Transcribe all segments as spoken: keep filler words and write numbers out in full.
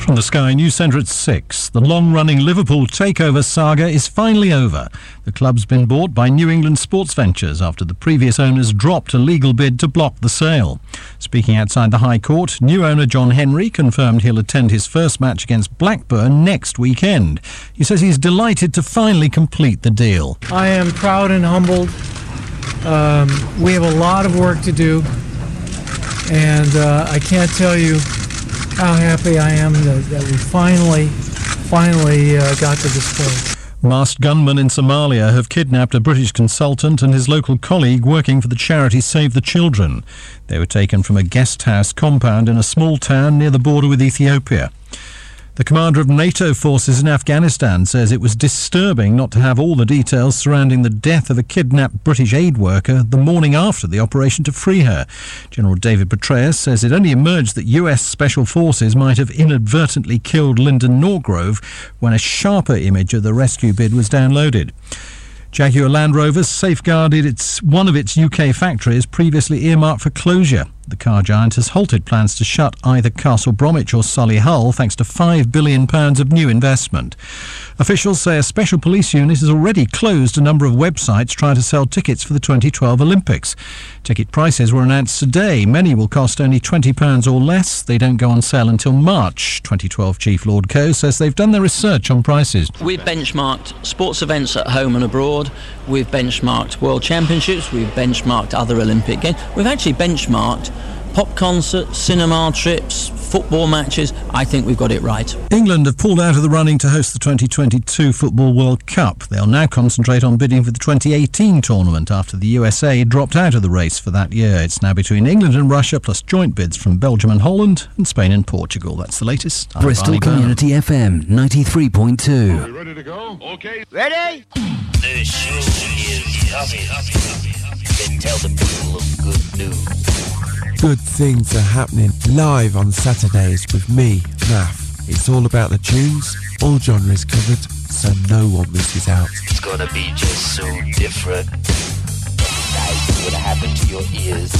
From the Sky News Centre at six, the long-running Liverpool takeover saga is finally over. The club's been bought by New England Sports Ventures after the previous owners dropped a legal bid to block the sale. Speaking outside the High Court, new owner John Henry confirmed he'll attend his first match against Blackburn next weekend. He says he's delighted to finally complete the deal. I am proud and humbled. Um, we have a lot of work to do, and uh, I can't tell you how happy I am that, that we finally, finally uh, got to this point. Masked gunmen in Somalia have kidnapped a British consultant and his local colleague working for the charity Save the Children. They were taken from a guest house compound in a small town near the border with Ethiopia. The commander of NATO forces in Afghanistan says it was disturbing not to have all the details surrounding the death of a kidnapped British aid worker the morning after the operation to free her. General David Petraeus says it only emerged that U S Special Forces might have inadvertently killed Lyndon Norgrove when a sharper image of the rescue bid was downloaded. Jaguar Land Rover safeguarded its, one of its U K factories previously earmarked for closure. The car giant has halted plans to shut either Castle Bromwich or Solihull thanks to five billion pounds of new investment. Officials say a special police unit has already closed a number of websites trying to sell tickets for the twenty twelve Olympics. Ticket prices were announced today. Many will cost only twenty pounds or less. They don't go on sale until March. twenty twelve Chief Lord Coe says they've done their research on prices. We've benchmarked sports events at home and abroad. We've benchmarked World Championships. We've benchmarked other Olympic games. We've actually benchmarked pop concerts, cinema trips, football matches. I think we've got it right. England have pulled out of the running to host the twenty twenty-two Football World Cup. They'll now concentrate on bidding for the twenty eighteen tournament after the U S A dropped out of the race for that year. It's now between England and Russia, plus joint bids from Belgium and Holland, and Spain and Portugal. That's the latest. I'm Bristol Barney Community Byrne. F M ninety-three point two. Are you ready to go? Okay. Ready? This show is coming. Then tell the people of good news. Good things are happening live on Saturdays with me, Math. It's all about the tunes, all genres covered, so no one misses out. It's gonna be just so different. Nice. What happened to your ears?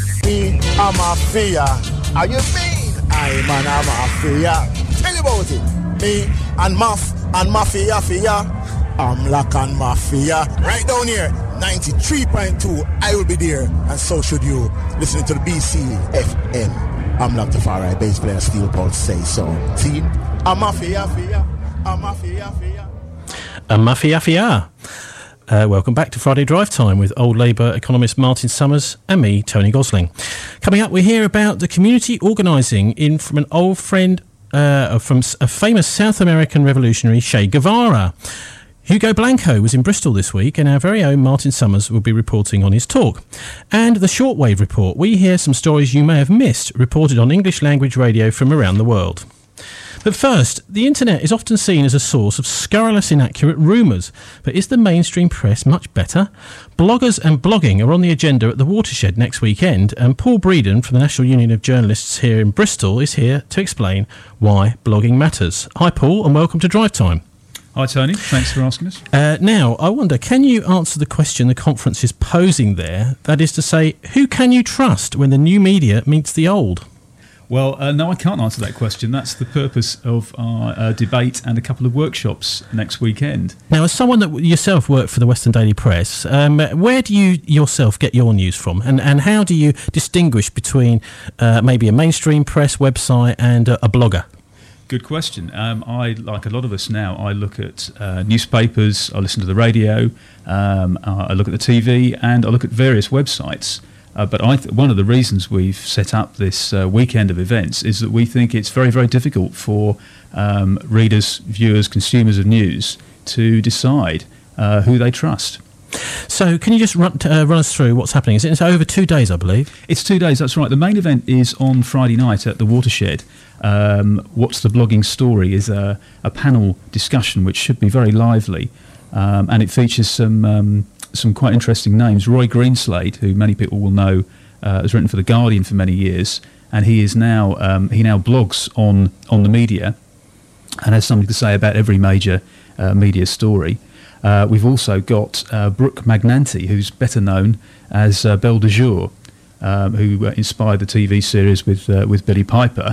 Me, I'm a fear. Are you mean? I man, I'm a fear. Tell you about it. Me and Muff and Mafia, fear. I'm Lock and Mafia. Right down here, ninety-three point two. I will be there, and so should you. Listening to the B C F M. I'm Lock the Far Right bass player, Steel Pulse say so. See? I'm Mafia, fear. I'm Mafia, fear. A Mafia, fear. Uh, welcome back to Friday Drive Time with old Labour economist Martin Summers and me, Tony Gosling. Coming up, we hear about the community organising in from an old friend uh, from a famous South American revolutionary, Che Guevara. Hugo Blanco was in Bristol this week, and our very own Martin Summers will be reporting on his talk. And the Shortwave Report, we hear some stories you may have missed, reported on English language radio from around the world. But first, the internet is often seen as a source of scurrilous, inaccurate rumours. But is the mainstream press much better? Bloggers and blogging are on the agenda at the Watershed next weekend, and Paul Breeden from the National Union of Journalists here in Bristol is here to explain why blogging matters. Hi Paul, and welcome to Drive Time. Hi Tony, thanks for asking us. Uh, now, I wonder, can you answer the question the conference is posing there? That is to say, who can you trust when the new media meets the old? Well, uh, no, I can't answer that question. That's the purpose of our uh, debate and a couple of workshops next weekend. Now, as someone that yourself worked for the Western Daily Press, um, where do you yourself get your news from? And, and how do you distinguish between uh, maybe a mainstream press website and a, a blogger? Good question. Um, I, like a lot of us now, I look at uh, newspapers, I listen to the radio, um, I look at the T V, and I look at various websites. Uh, but I th- one of the reasons we've set up this uh, weekend of events is that we think it's very, very difficult for um, readers, viewers, consumers of news to decide uh, who they trust. So can you just run, uh, run us through what's happening? Is it, it's over two days, I believe? It's two days, that's right. The main event is on Friday night at the Watershed. Um, What's the Blogging Story is a, a panel discussion which should be very lively, um, and it features some um, some quite interesting names. Roy Greenslade, who many people will know, uh, has written for The Guardian for many years, and he is now um, he now blogs on, on the media and has something to say about every major uh, media story. Uh, we've also got uh, Brooke Magnanti, who's better known as uh, Belle de Jour, um, who uh, inspired the T V series with uh, with Billy Piper.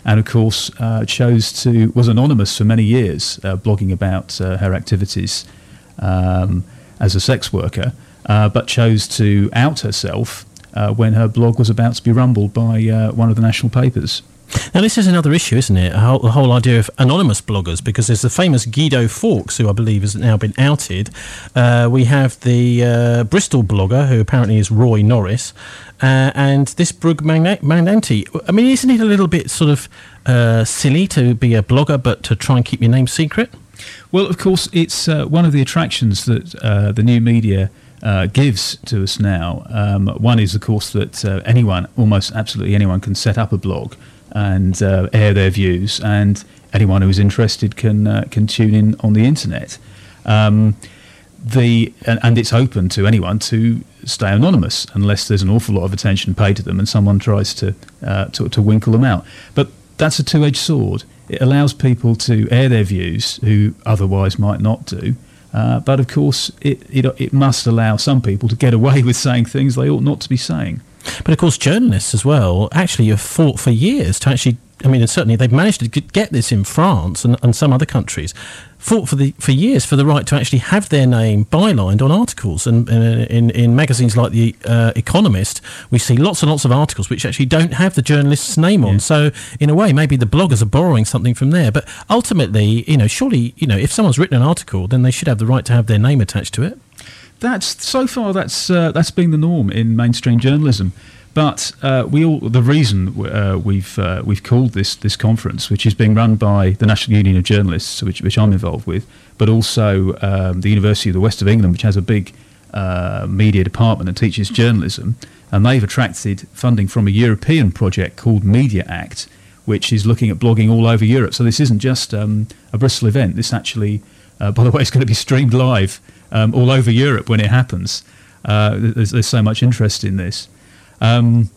and of course uh, chose to was anonymous for many years, uh, blogging about uh, her activities um, as a sex worker, uh, but chose to out herself uh, when her blog was about to be rumbled by uh, one of the national papers. Now, this is another issue, isn't it? The whole, the whole idea of anonymous bloggers, because there's the famous Guido Fawkes, who I believe has now been outed. Uh, we have the uh, Bristol blogger, who apparently is Roy Norris, uh, and this Brug Magnanti. I mean, isn't it a little bit sort of uh, silly to be a blogger but to try and keep your name secret? Well, of course, it's uh, one of the attractions that uh, the new media Uh, gives to us now. Um, one is, of course, that uh, anyone, almost absolutely anyone, can set up a blog and uh, air their views, and anyone who is interested can uh, can tune in on the internet. Um, the and, and it's open to anyone to stay anonymous unless there's an awful lot of attention paid to them and someone tries to uh, to, to winkle them out. But that's a two-edged sword. It allows people to air their views who otherwise might not do. Uh, but of course, it, it it must allow some people to get away with saying things they ought not to be saying. But of course, journalists as well actually have fought for years to actually. I mean, and certainly they've managed to get this in France and, and some other countries. Fought for the for years for the right to actually have their name bylined on articles, and, and in in magazines like the uh, Economist, we see lots and lots of articles which actually don't have the journalist's name on. Yeah. So in a way, maybe the bloggers are borrowing something from there. But ultimately, you know, surely, you know, if someone's written an article, then they should have the right to have their name attached to it. That's so far that's uh, that's been the norm in mainstream journalism. But uh, we all the reason uh, we've uh, we've called this this conference, which is being run by the National Union of Journalists, which which I'm involved with, but also um, the University of the West of England, which has a big uh, media department that teaches journalism, and they've attracted funding from a European project called Media Act, which is looking at blogging all over Europe. So this isn't just um, a Bristol event. This actually, uh, by the way, is going to be streamed live um, all over Europe when it happens. Uh, there's, there's so much interest in this. Um,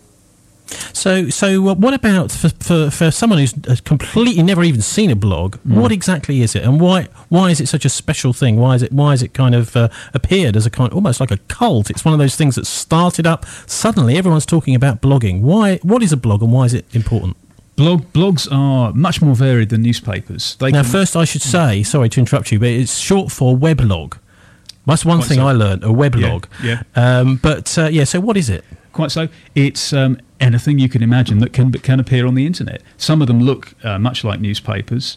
so, so uh, what about for, for for someone who's completely never even seen a blog? Mm. What exactly is it, and why why is it such a special thing? Why is it why is it kind of uh, appeared as a kind, almost like a cult? It's one of those things that started up suddenly. Everyone's talking about blogging. Why? What is a blog, and why is it important? Blog blogs are much more varied than newspapers. They now, can, first, I should say, sorry to interrupt you, but it's short for weblog. That's one Quite thing so. I learned, a weblog. Yeah. yeah. Um, but uh, yeah, so what is it? Quite so. It's um, anything you can imagine that can can appear on the internet. Some of them look uh, much like newspapers.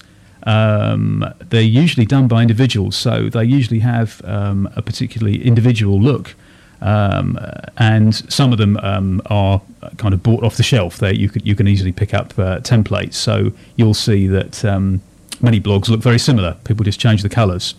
Um, they're usually done by individuals, so they usually have um, a particularly individual look. Um, and some of them um, are kind of bought off the shelf. There, you could you can easily pick up uh, templates. So you'll see that um, many blogs look very similar. People just change the colours.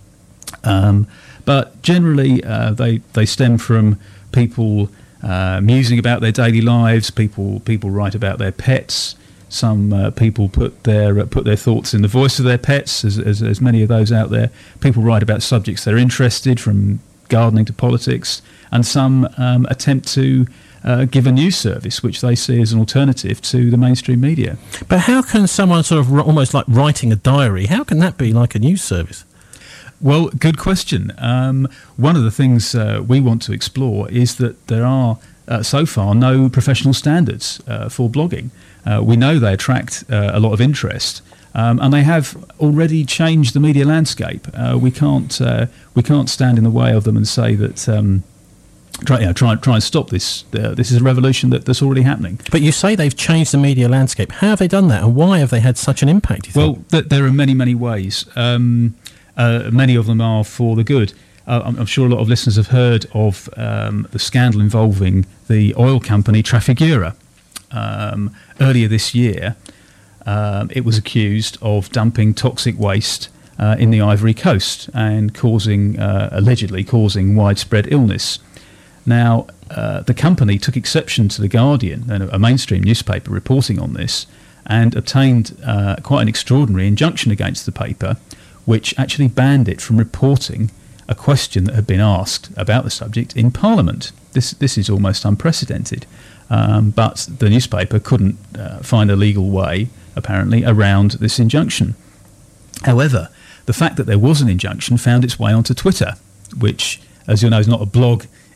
Um, but generally, uh, they they stem from people Uh, musing about their daily lives. People people write about their pets. Some uh, people put their uh, put their thoughts in the voice of their pets. As, as as many of those out there. People write about subjects they're interested, from gardening to politics, and some um, attempt to uh, give a news service which they see as an alternative to the mainstream media. But how can someone sort of almost like writing a diary? How can that be like a news service? Well, good question. Um, one of the things uh, we want to explore is that there are, uh, so far, no professional standards uh, for blogging. Uh, we know they attract uh, a lot of interest, um, and they have already changed the media landscape. Uh, we can't uh, we can't stand in the way of them and say that um, try, you know, try try and stop this. Uh, this is a revolution that, that's already happening. But you say they've changed the media landscape. How have they done that, and why have they had such an impact? You well, think? Th- there are many many ways. Um, Uh, many of them are for the good. Uh, I'm, I'm sure a lot of listeners have heard of um, the scandal involving the oil company Trafigura. Um, earlier this year, um, it was accused of dumping toxic waste uh, in the Ivory Coast and causing, uh, allegedly causing widespread illness. Now, uh, the company took exception to The Guardian, a mainstream newspaper, reporting on this, and obtained uh, quite an extraordinary injunction against the paper, which actually banned it from reporting a question that had been asked about the subject in Parliament. This this is almost unprecedented, um, but the newspaper couldn't uh, find a legal way, apparently, around this injunction. However, the fact that there was an injunction found its way onto Twitter, which, as you know, is not a blog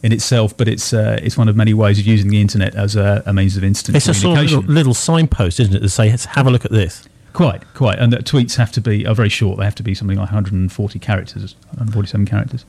in itself, but it's uh, it's one of many ways of using the internet as a, a means of instant it's communication. It's a sort of little, little signpost, isn't it, to say, have a look at this. Quite, quite. And the tweets have to be are very short. They have to be something like one hundred forty characters, one hundred forty-seven characters.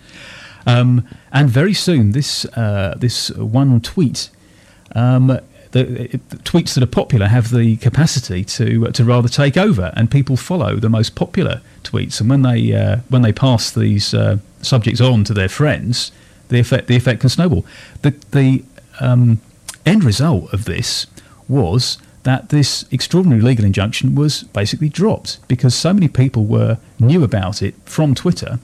Um, and very soon, this uh, this one tweet, um, the, it, the tweets that are popular have the capacity to uh, to rather take over, and people follow the most popular tweets. And when they uh, when they pass these uh, subjects on to their friends, the effect the effect can snowball. The the um, end result of this was that this extraordinary legal injunction was basically dropped because so many people were knew about it from Twitter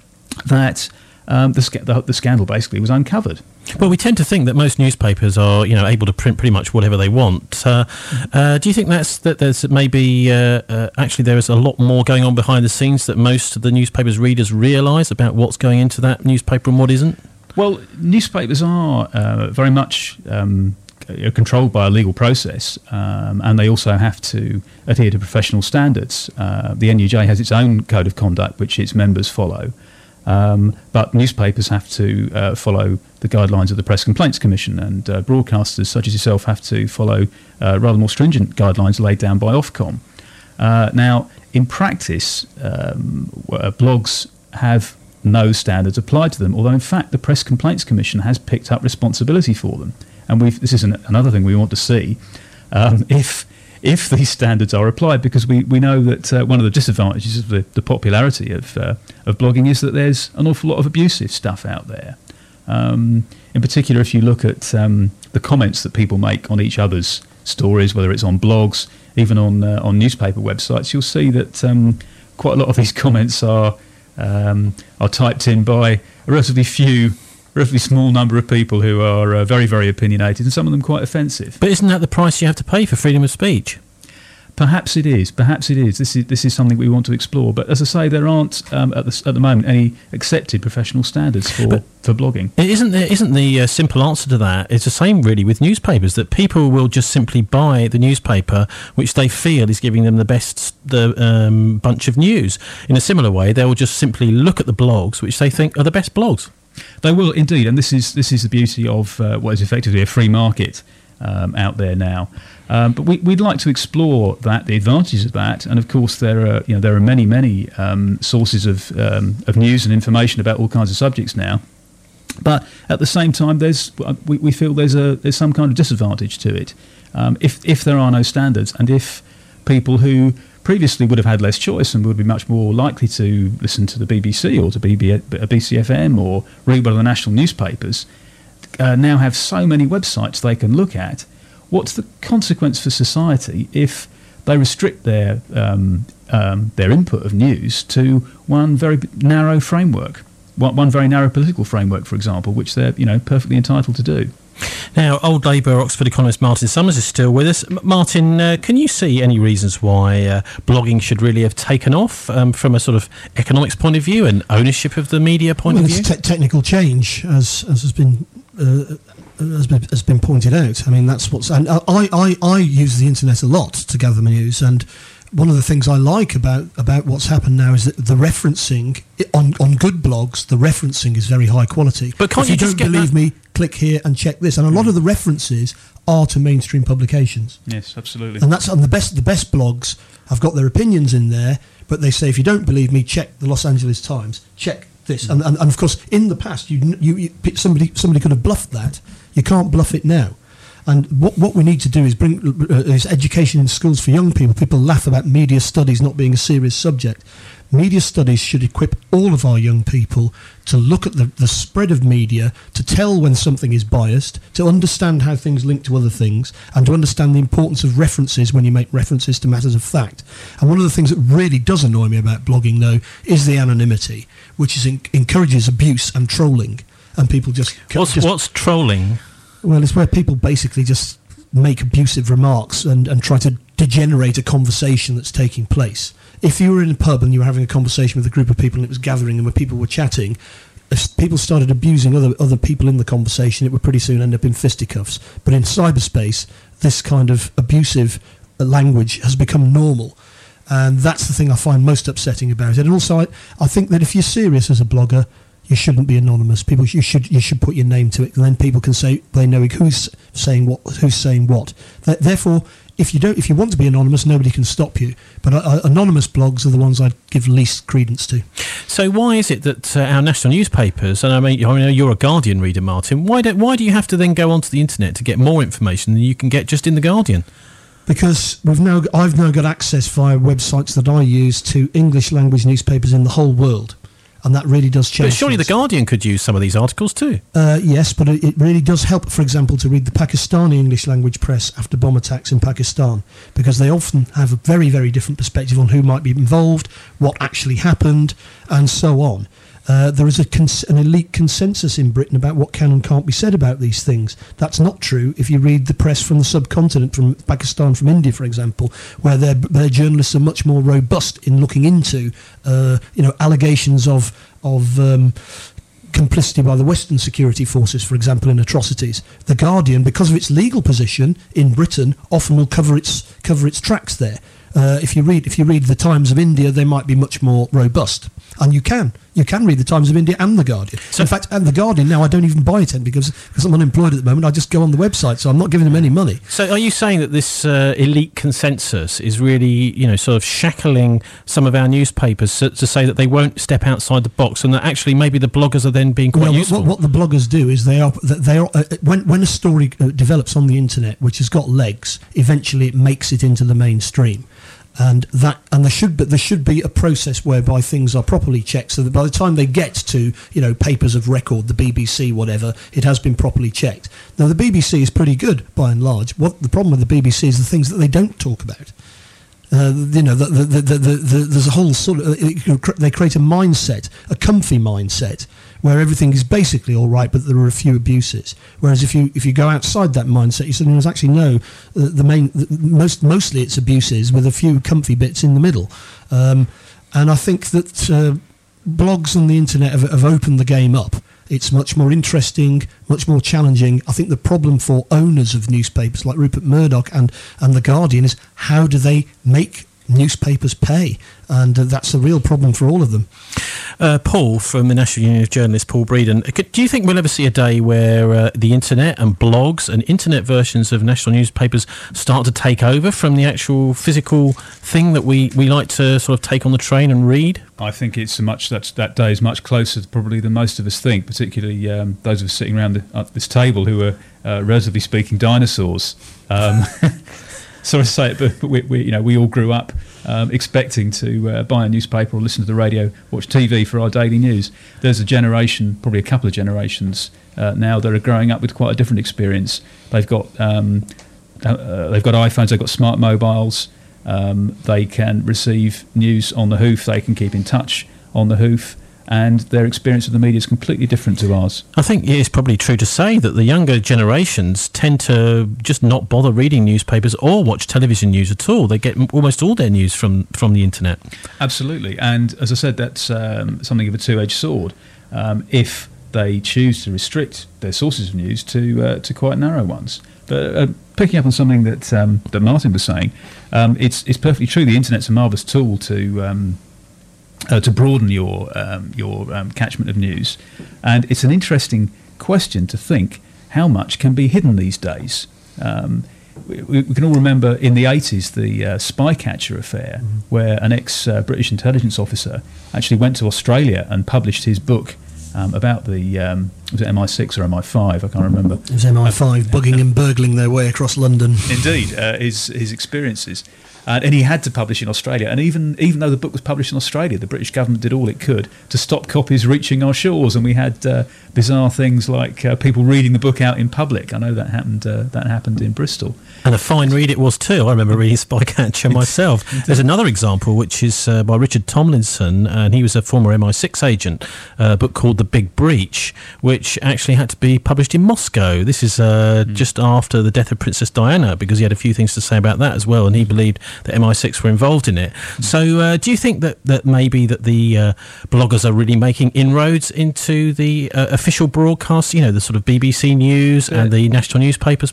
that um, the, sc- the, the scandal basically was uncovered. Well, we tend to think that most newspapers are, you know, able to print pretty much whatever they want. Uh, uh, do you think that's that there's maybe uh, uh, actually there is a lot more going on behind the scenes that most of the newspapers' readers realise about what's going into that newspaper and what isn't? Well, newspapers are uh, very much Um, are controlled by a legal process, um, and they also have to adhere to professional standards. Uh, the N U J has its own code of conduct which its members follow, um, but newspapers have to uh, follow the guidelines of the Press Complaints Commission, and uh, broadcasters such as yourself have to follow uh, rather more stringent guidelines laid down by Ofcom. Uh, now, in practice, um, uh, blogs have no standards applied to them, although in fact the Press Complaints Commission has picked up responsibility for them. And we've, this is an, another thing we want to see, um, if if these standards are applied, because we, we know that uh, one of the disadvantages of the, the popularity of uh, of blogging is that there's an awful lot of abusive stuff out there. Um, in particular, if you look at um, the comments that people make on each other's stories, whether it's on blogs, even on uh, on newspaper websites, you'll see that um, quite a lot of these comments are um, are typed in by a relatively few. Relatively small number of people who are uh, very, very opinionated, and some of them quite offensive. But isn't that the price you have to pay for freedom of speech? Perhaps it is. Perhaps it is. This is this is something we want to explore. But as I say, there aren't um, at the at the moment any accepted professional standards for but for blogging. Isn't there? Isn't the uh, simple answer to that? It's the same really with newspapers. That people will just simply buy the newspaper which they feel is giving them the best the um, bunch of news. In a similar way, they will just simply look at the blogs which they think are the best blogs. They will indeed, and this is this is the beauty of uh, what is effectively a free market um, out there now. Um, but we, we'd like to explore that, the advantages of that, and of course there are you know there are many many um, sources of um, of news and information about all kinds of subjects now. But at the same time, there's we, we feel there's a there's some kind of disadvantage to it um, if if there are no standards, and if people who previously would have had less choice and would be much more likely to listen to the B B C or to B B C F M or read one of the national newspapers, uh, now have so many websites they can look at. What's the consequence for society if they restrict their um, um, their input of news to one very narrow framework, one, one very narrow political framework, for example, which they're you know perfectly entitled to do? Now, old Labour Oxford economist Martin Summers is still with us. M- Martin, uh, can you see any reasons why uh, blogging should really have taken off um, from a sort of economics point of view and ownership of the media point well, of view? It's te- technical change, as as has been uh, has been has been pointed out. I mean, that's what's. And I, I I use the internet a lot to gather my news, and one of the things I like about, about what's happened now is that the referencing on on good blogs, the referencing is very high quality. But can't if you, you just don't get believe that? me, click here and check this. And a lot of the references are to mainstream publications. Yes, absolutely. And that's and the best the best blogs have got their opinions in there, but they say if you don't believe me, check the Los Angeles Times, check this. Mm. And, and and of course, in the past, you, you you somebody somebody could have bluffed that. You can't bluff it now. And what what we need to do is bring uh, is education in schools for young people. People laugh about media studies not being a serious subject. Media studies should equip all of our young people to look at the, the spread of media, to tell when something is biased, to understand how things link to other things, and to understand the importance of references when you make references to matters of fact. And one of the things that really does annoy me about blogging, though, is the anonymity, which is in, encourages abuse and trolling. And people just... What's, just what's trolling? Well, it's where people basically just make abusive remarks and, and try to degenerate a conversation that's taking place. If you were in a pub and you were having a conversation with a group of people and it was gathering and where people were chatting, if people started abusing other other people in the conversation, it would pretty soon end up in fisticuffs. But in cyberspace, this kind of abusive language has become normal. And that's the thing I find most upsetting about it. And also, I, I think that if you're serious as a blogger, you shouldn't be anonymous. People, you should you should put your name to it, and then people can say they know who's saying what, who's saying what. Th- therefore, if you don't, if you want to be anonymous, nobody can stop you. But uh, anonymous blogs are the ones I'd give least credence to. So why is it that uh, our national newspapers, and I mean, I know you're a Guardian reader, Martin, why do, why do you have to then go onto the internet to get more information than you can get just in the Guardian? Because we've now, I've now got access via websites that I use to English language newspapers in the whole world. And that really does change. But surely things. the Guardian could use some of these articles too. Uh, yes, but it, it really does help, for example, to read the Pakistani English language press after bomb attacks in Pakistan, because they often have a very, very different perspective on who might be involved, what actually happened, and so on. Uh, there is a cons- an elite consensus in Britain about what can and can't be said about these things. That's not true if you read the press from the subcontinent, from Pakistan, from India, for example, where their their journalists are much more robust in looking into, uh, you know, allegations of of um, complicity by the Western security forces, for example, in atrocities. The Guardian, because of its legal position in Britain, often will cover its cover its tracks there. Uh, if you read if you read the Times of India, they might be much more robust, and you can you can read the Times of India and the Guardian. So in fact, and the Guardian now I don't even buy it because because I'm unemployed at the moment. I just go on the website, so I'm not giving them any money. So are you saying that this uh, elite consensus is really, you know, sort of shackling some of our newspapers to, to say that they won't step outside the box, and that actually maybe the bloggers are then being quite well, useful? What, what the bloggers do is they are they are uh, when when a story uh, develops on the internet, which has got legs, eventually it makes it into the mainstream. And that, and there should be there should be a process whereby things are properly checked, so that by the time they get to, you know, papers of record, the B B C, whatever, it has been properly checked. Now the B B C is pretty good by and large. What the problem with the B B C is the things that they don't talk about. Uh, you know, the, the, the, the, the, there's a whole sort of, uh, they create a mindset, a comfy mindset, where everything is basically all right, but there are a few abuses. Whereas if you if you go outside that mindset, you suddenly actually know uh, the main, the, most mostly it's abuses with a few comfy bits in the middle. Um, and I think that uh, blogs on the internet have, have opened the game up. It's much more interesting, much more challenging. I think the problem for owners of newspapers like Rupert Murdoch and, and The Guardian is how do they make newspapers pay? And uh, that's a real problem for all of them. Uh, Paul from the National Union of Journalists, Paul Breeden, do you think we'll ever see a day where uh, the internet and blogs and internet versions of national newspapers start to take over from the actual physical thing that we, we like to sort of take on the train and read? I think it's a much that that day is much closer probably than most of us think, particularly um, those of us sitting around the, at this table who are uh, relatively speaking dinosaurs. Um, sorry to say it, but we, we you know we all grew up um, expecting to uh, buy a newspaper or listen to the radio, watch T V for our daily news. There's a generation, probably a couple of generations uh, now, that are growing up with quite a different experience. They've got um, uh, they've got iPhones, they've got smart mobiles. Um, they can receive news on the hoof, they can keep in touch on the hoof, and their experience of the media is completely different to ours. I think it's probably true to say that the younger generations tend to just not bother reading newspapers or watch television news at all. They get almost all their news from, from the internet. Absolutely, and as I said, that's um, something of a two-edged sword. Um, if they choose to restrict their sources of news to uh, to quite narrow ones. But uh, picking up on something that um, that Martin was saying, um, it's it's perfectly true. The internet's a marvellous tool to um, uh, to broaden your um, your um, catchment of news, and it's an interesting question to think how much can be hidden these days. Um, we, we can all remember in the eighties the uh, Spycatcher affair, mm-hmm. where an ex-British uh, intelligence officer actually went to Australia and published his book. Um, about the um, was it M I six or M I five? I can't remember. It was M I five, uh, bugging and burgling their way across London. Indeed, uh, his his experiences, uh, and he had to publish in Australia. And even even though the book was published in Australia, the British government did all it could to stop copies reaching our shores. And we had uh, bizarre things like uh, people reading the book out in public. I know that happened. Uh, that happened in Bristol. And a fine read it was too. I remember reading Spycatcher myself. There's another example which is uh, by Richard Tomlinson, and he was a former M I six agent. A book called The Big Breach, which actually had to be published in Moscow. This is uh, mm. just after the death of Princess Diana, because he had a few things to say about that as well, and he believed that M I six were involved in it. Mm. So uh, do you think that, that maybe that the uh, bloggers are really making inroads into the uh, official broadcast, you know, the sort of B B C News yeah. and the national newspapers, Paul?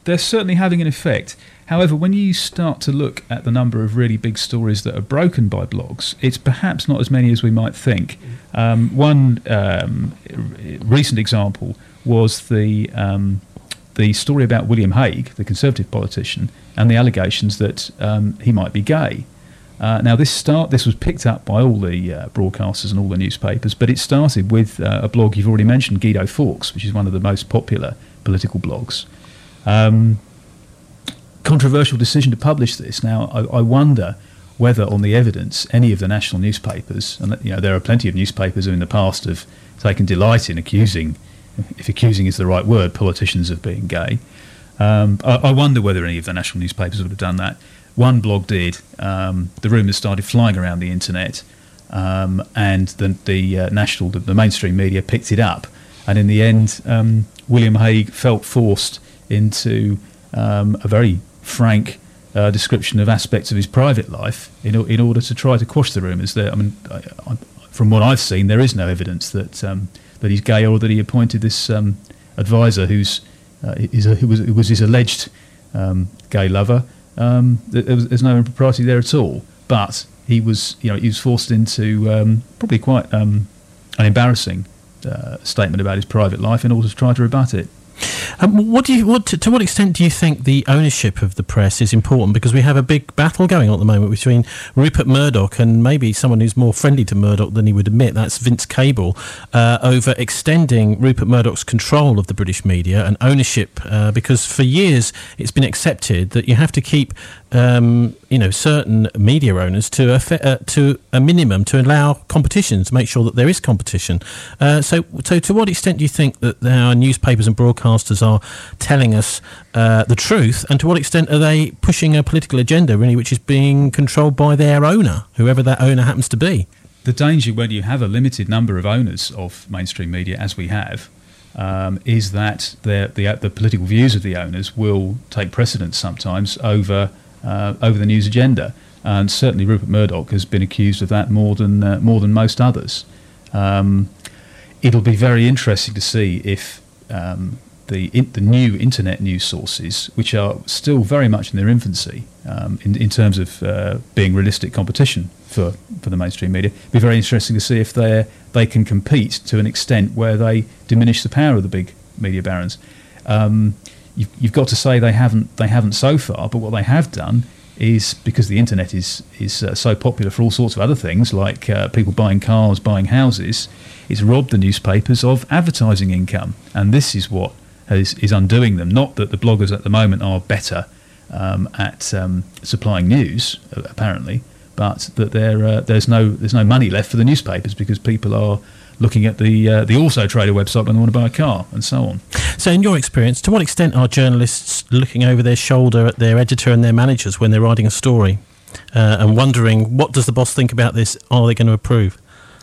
they're certainly having an effect. However, when you start to look at the number of really big stories that are broken by blogs, it's perhaps not as many as we might think. Um, one um, recent example was the um, the story about William Hague, the Conservative politician, and the allegations that um, he might be gay. Uh, now, this start this was picked up by all the uh, broadcasters and all the newspapers, but it started with uh, a blog you've already mentioned, Guido Fawkes, which is one of the most popular political blogs. Um, controversial decision to publish this. Now, I, I wonder whether, on the evidence, any of the national newspapers, and you know, there are plenty of newspapers who in the past have taken delight in accusing, if accusing is the right word, politicians of being gay. Um, I, I wonder whether any of the national newspapers would have done that. One blog did. Um, the rumours started flying around the internet, um, and the, the uh, national, the, the mainstream media picked it up. And in the end, um, William Hague felt forced into um, a very frank uh, description of aspects of his private life in, in order to try to quash the rumours. There, I mean, I, I, from what I've seen, there is no evidence that um, that he's gay or that he appointed this um, advisor who's uh, is a, who was who was his alleged um, gay lover. Um, there's no impropriety there at all, but he was, you know, he was forced into um, probably quite um, an embarrassing uh, statement about his private life in order to try to rebut it. Um, what do you? What to, to what extent do you think the ownership of the press is important? Because we have a big battle going on at the moment between Rupert Murdoch and maybe someone who's more friendly to Murdoch than he would admit. That's Vince Cable, uh, over extending Rupert Murdoch's control of the British media and ownership. Uh, because for years it's been accepted that you have to keep, um, you know, certain media owners to a fe- uh, to a minimum to allow competition, to make sure that there is competition. Uh, so, so to what extent do you think that our newspapers and broadcasters are telling us uh, the truth, and to what extent are they pushing a political agenda, really, which is being controlled by their owner, whoever that owner happens to be? The danger when you have a limited number of owners of mainstream media, as we have, um, is that the, the the political views of the owners will take precedence sometimes over uh, over the news agenda, and certainly Rupert Murdoch has been accused of that more than uh, more than most others. Um, it'll be very interesting to see if um, The, in, the new internet news sources, which are still very much in their infancy um, in, in terms of uh, being realistic competition for, for the mainstream media, it'll be very interesting to see if they they can compete to an extent where they diminish the power of the big media barons. Um, you've, you've got to say they haven't they haven't so far, but what they have done is, because the internet is is uh, so popular for all sorts of other things, like uh, people buying cars, buying houses, it's robbed the newspapers of advertising income, and this is what Is, is undoing them. Not that the bloggers at the moment are better um, at um, supplying news, uh, apparently, but that there uh, there's no there's no money left for the newspapers because people are looking at the uh, the Auto Trader website when they want to buy a car and so on. So, in your experience, to what extent are journalists looking over their shoulder at their editor and their managers when they're writing a story uh, and wondering, what does the boss think about this? Are they going to approve?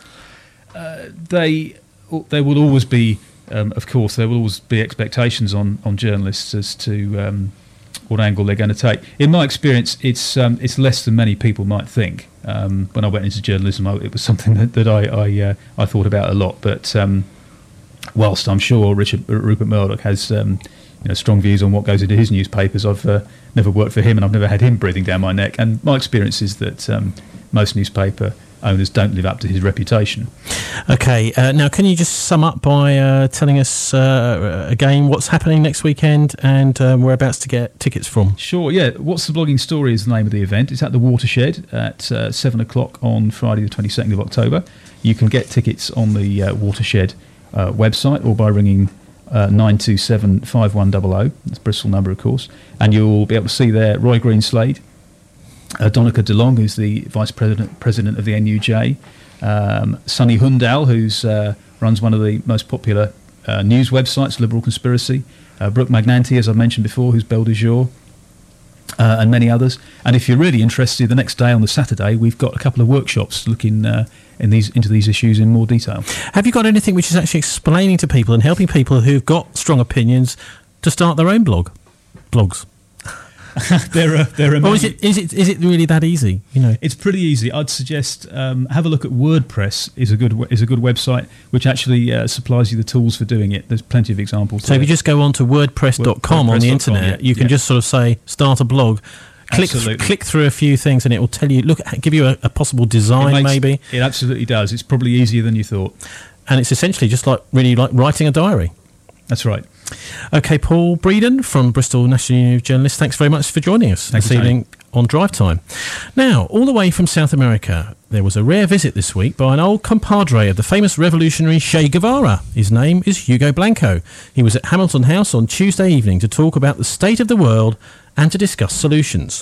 Uh, they there will always be. Um, of course, there will always be expectations on, on journalists as to um, what angle they're going to take. In my experience, it's um, it's less than many people might think. Um, when I went into journalism, I, it was something that, that I I, uh, I thought about a lot. But um, whilst I'm sure Richard Rupert Murdoch has um, you know, strong views on what goes into his newspapers, I've uh, never worked for him, and I've never had him breathing down my neck. And my experience is that um, most newspaper owners don't live up to his reputation. Okay, uh, now can you just sum up by uh, telling us uh, again what's happening next weekend and um, whereabouts to get tickets from? Sure, yeah. What's the Blogging Story is the name of the event. It's at the Watershed at uh, seven o'clock on Friday the twenty-second of October. You can get tickets on the uh, Watershed uh, website or by ringing uh, nine two seven, five one zero zero. That's Bristol number, of course. And you'll be able to see there Roy Greenslade, Uh, Donica DeLong, who's the Vice President President of the N U J, um, Sunny Hundal, who uh, runs one of the most popular uh, news websites, Liberal Conspiracy, uh, Brooke Magnanti, as I've mentioned before, who's Belle du Jour, uh, and many others. And if you're really interested, the next day on the Saturday, we've got a couple of workshops looking uh, in these into these issues in more detail. Have you got anything which is actually explaining to people and helping people who've got strong opinions to start their own blog, blogs? there are there are. Or many, is it is it is it really that easy? You know, it's pretty easy. I'd suggest um, have a look at WordPress. is a good is a good website which actually uh, supplies you the tools for doing it. There's plenty of examples. So if you just go on to wordpress dot com on the internet, yeah, you can yeah. just sort of say start a blog. Click Absolutely. click through a few things and it will tell you, look, give you a, a possible design, it makes, maybe. It absolutely does. It's probably easier than you thought. And it's essentially just like really like writing a diary. That's right. Okay, Paul Breeden from Bristol National Union of Journalists, thanks very much for joining us Thanks, this evening on Drive Time. Now, all the way from South America, there was a rare visit this week by an old compadre of the famous revolutionary Che Guevara. His name is Hugo Blanco. He was at Hamilton House on Tuesday evening to talk about the state of the world and to discuss solutions.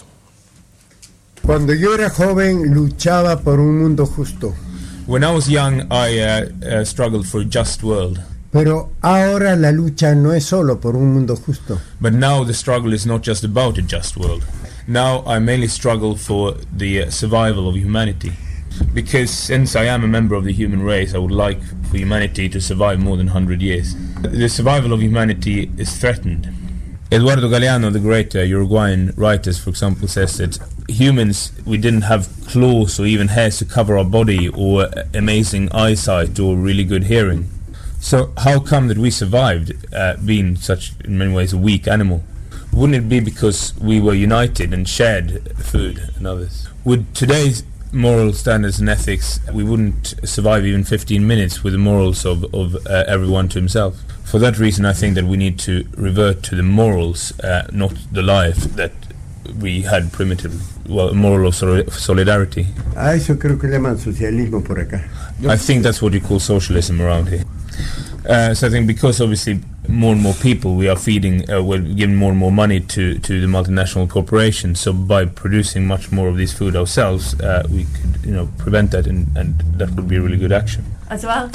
Cuando yo era joven luchaba por un mundo justo. When I was young, I uh, uh, struggled for a just world. Pero ahora la lucha no es solo por un mundo justo. But now the struggle is not just about a just world. Now I mainly struggle for the uh, survival of humanity. Because since I am a member of the human race, I would like for humanity to survive more than one hundred years. The survival of humanity is threatened. Eduardo Galeano, the great uh, Uruguayan writer, for example, says that humans, we didn't have claws or even hairs to cover our body, or amazing eyesight or really good hearing. So how come that we survived, uh, being such, in many ways, a weak animal? Wouldn't it be because we were united and shared food and others? With today's moral standards and ethics, we wouldn't survive even fifteen minutes with the morals of, of uh, everyone to himself. For that reason, I think that we need to revert to the morals, uh, not the life that we had primitively. Well, a moral of solidarity. A eso creo que llaman socialismo por acá. I think that's what you call socialism around here. Uh, so I think because obviously more and more people, we are feeding, uh, we're giving more and more money to, to the multinational corporations. So by producing much more of this food ourselves, uh, we could, you know, prevent that, and, and that would be a really good action. As well.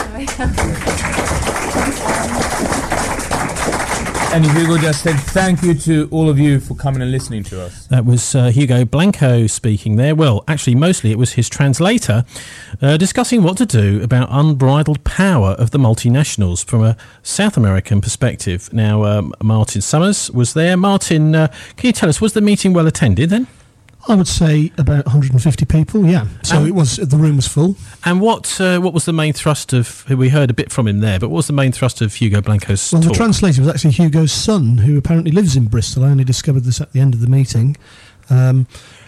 And Hugo just said thank you to all of you for coming and listening to us. That was uh, Hugo Blanco speaking there. Well, actually, mostly it was his translator uh, discussing what to do about unbridled power of the multinationals from a South American perspective. Now, um, Martin Summers was there. Martin, uh, can you tell us, was the meeting well attended then? I would say about one hundred fifty people, yeah. So Um, it was, the room was full. And what uh, what was the main thrust of, we heard a bit from him there, but what was the main thrust of Hugo Blanco's Well, talk? the translator was actually Hugo's son, who apparently lives in Bristol. I only discovered this at the end of the meeting. Um,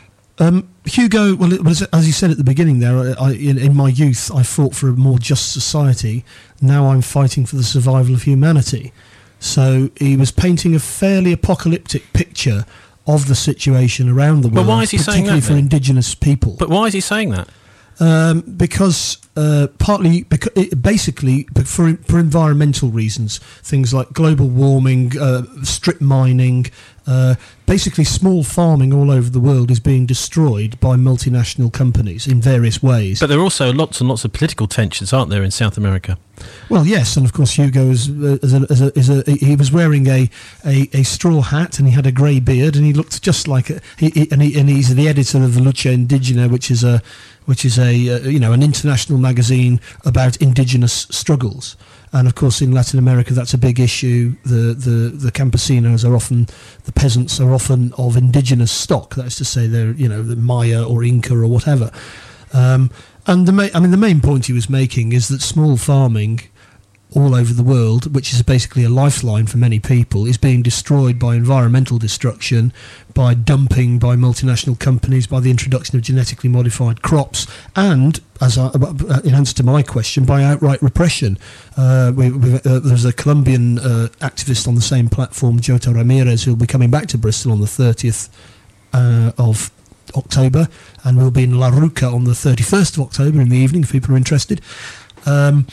um, Hugo, well, it was, as he said at the beginning there, I, in, in my youth, I fought for a more just society. Now I'm fighting for the survival of humanity. So he was painting a fairly apocalyptic picture of the situation around the But world, why is he saying particularly that, for then? indigenous people. But why is he saying that? Um, because uh, partly, because it, basically, for for environmental reasons, things like global warming, uh, strip mining, uh, basically small farming all over the world is being destroyed by multinational companies in various ways. But there are also lots and lots of political tensions, aren't there, in South America? Well, yes, and of course Hugo is, uh, is, a, is, a, is a, he was wearing a, a, a straw hat and he had a grey beard and he looked just like a, he, he, and, he, and he's the editor of the Lucha Indigena, which is a which is a uh, you know an international magazine about indigenous struggles. And of course, in Latin America, that's a big issue. The, the the campesinos are often, the peasants are often of indigenous stock. That is to say, they're you know the Maya or Inca or whatever. Um, and the ma- I mean, the main point he was making is that small farming all over the world, which is basically a lifeline for many people, is being destroyed by environmental destruction, by dumping by multinational companies, by the introduction of genetically modified crops, and, as I, in answer to my question, by outright repression. Uh, we, we, uh, there's a Colombian uh, activist on the same platform, Jota Ramirez, who will be coming back to Bristol on the thirtieth uh, of October, and we'll be in La Ruca on the thirty-first of October in the evening if people are interested. Um,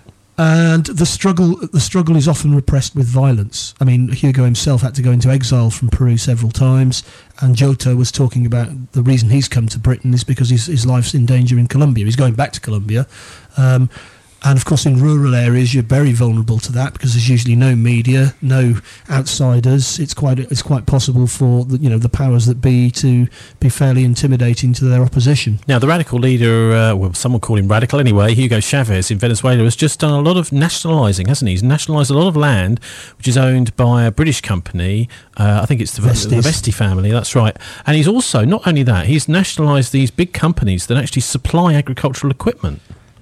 And the struggle, the struggle is often repressed with violence. I mean, Hugo himself had to go into exile from Peru several times, and Jota was talking about the reason he's come to Britain is because his, his life's in danger in Colombia. He's going back to Colombia, um, And of course, in rural areas, you're very vulnerable to that because there's usually no media, no outsiders. It's quite it's quite possible for the, you know the powers that be to be fairly intimidating to their opposition. Now, the radical leader, uh, well, someone called him radical anyway, Hugo Chavez in Venezuela, has just done a lot of nationalising, hasn't he? He's nationalised a lot of land which is owned by a British company. Uh, I think it's the Vesti. the Vesti family. That's right. And he's also not only that, he's nationalised these big companies that actually supply agricultural equipment.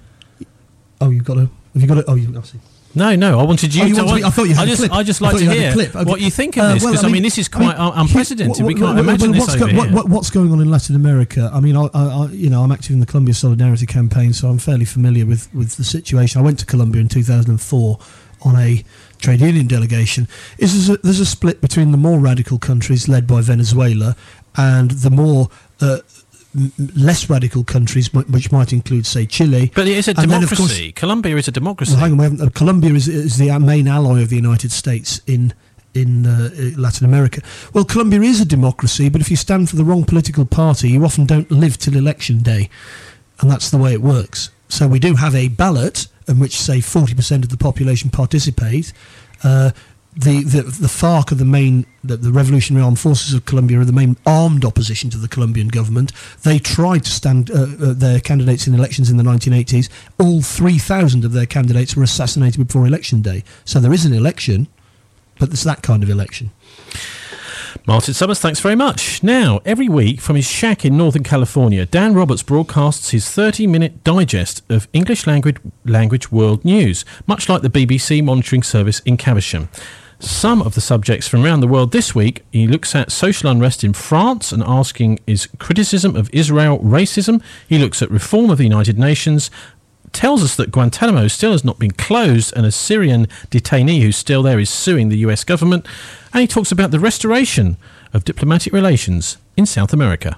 Oh, you've got to. Have you got to? Oh, you. I see. No, no. I wanted you. Oh, you to, want to I thought you had I a just, clip. I just I like to you hear clip. Okay. what you think of Uh, this, well, because I I, mean, mean, this is quite I mean, unprecedented. what- we can't what- imagine what's this go- over what- here. what- what's going on in Latin America? I mean, I, I, I, you know, I'm active in the Colombia Solidarity Campaign, so I'm fairly familiar with, with the situation. I went to Colombia in two thousand four on a trade union delegation. Is there's a, there's a split between the more radical countries led by Venezuela and the more uh, m- less radical countries, m- which might include, say, Chile. But it is a And then, of course- democracy. Colombia is a democracy. Well, hang on, we haven't, uh, Colombia is, is the main ally of the United States in in uh, Latin America. Well, Colombia is a democracy, but if you stand for the wrong political party, you often don't live till election day, and that's the way it works. So we do have a ballot in which, say, forty percent of the population participate. Uh, the, the the FARC are the main, the, the Revolutionary Armed Forces of Colombia are the main armed opposition to the Colombian government. They tried to stand uh, uh, their candidates in elections in the nineteen eighties. All three thousand of their candidates were assassinated before election day. So there is an election, but it's that kind of election. Martin Summers, thanks very much. Now, every week from his shack in Northern California, Dan Roberts broadcasts his thirty-minute digest of English language, language world news, much like the B B C monitoring service in Caversham. Some of the subjects from around the world this week, he looks at social unrest in France and asking, is criticism of Israel racism? He looks at reform of the United Nations, tells us that Guantanamo still has not been closed and a Syrian detainee who's still there is suing the U S government, and he talks about the restoration of diplomatic relations in South America.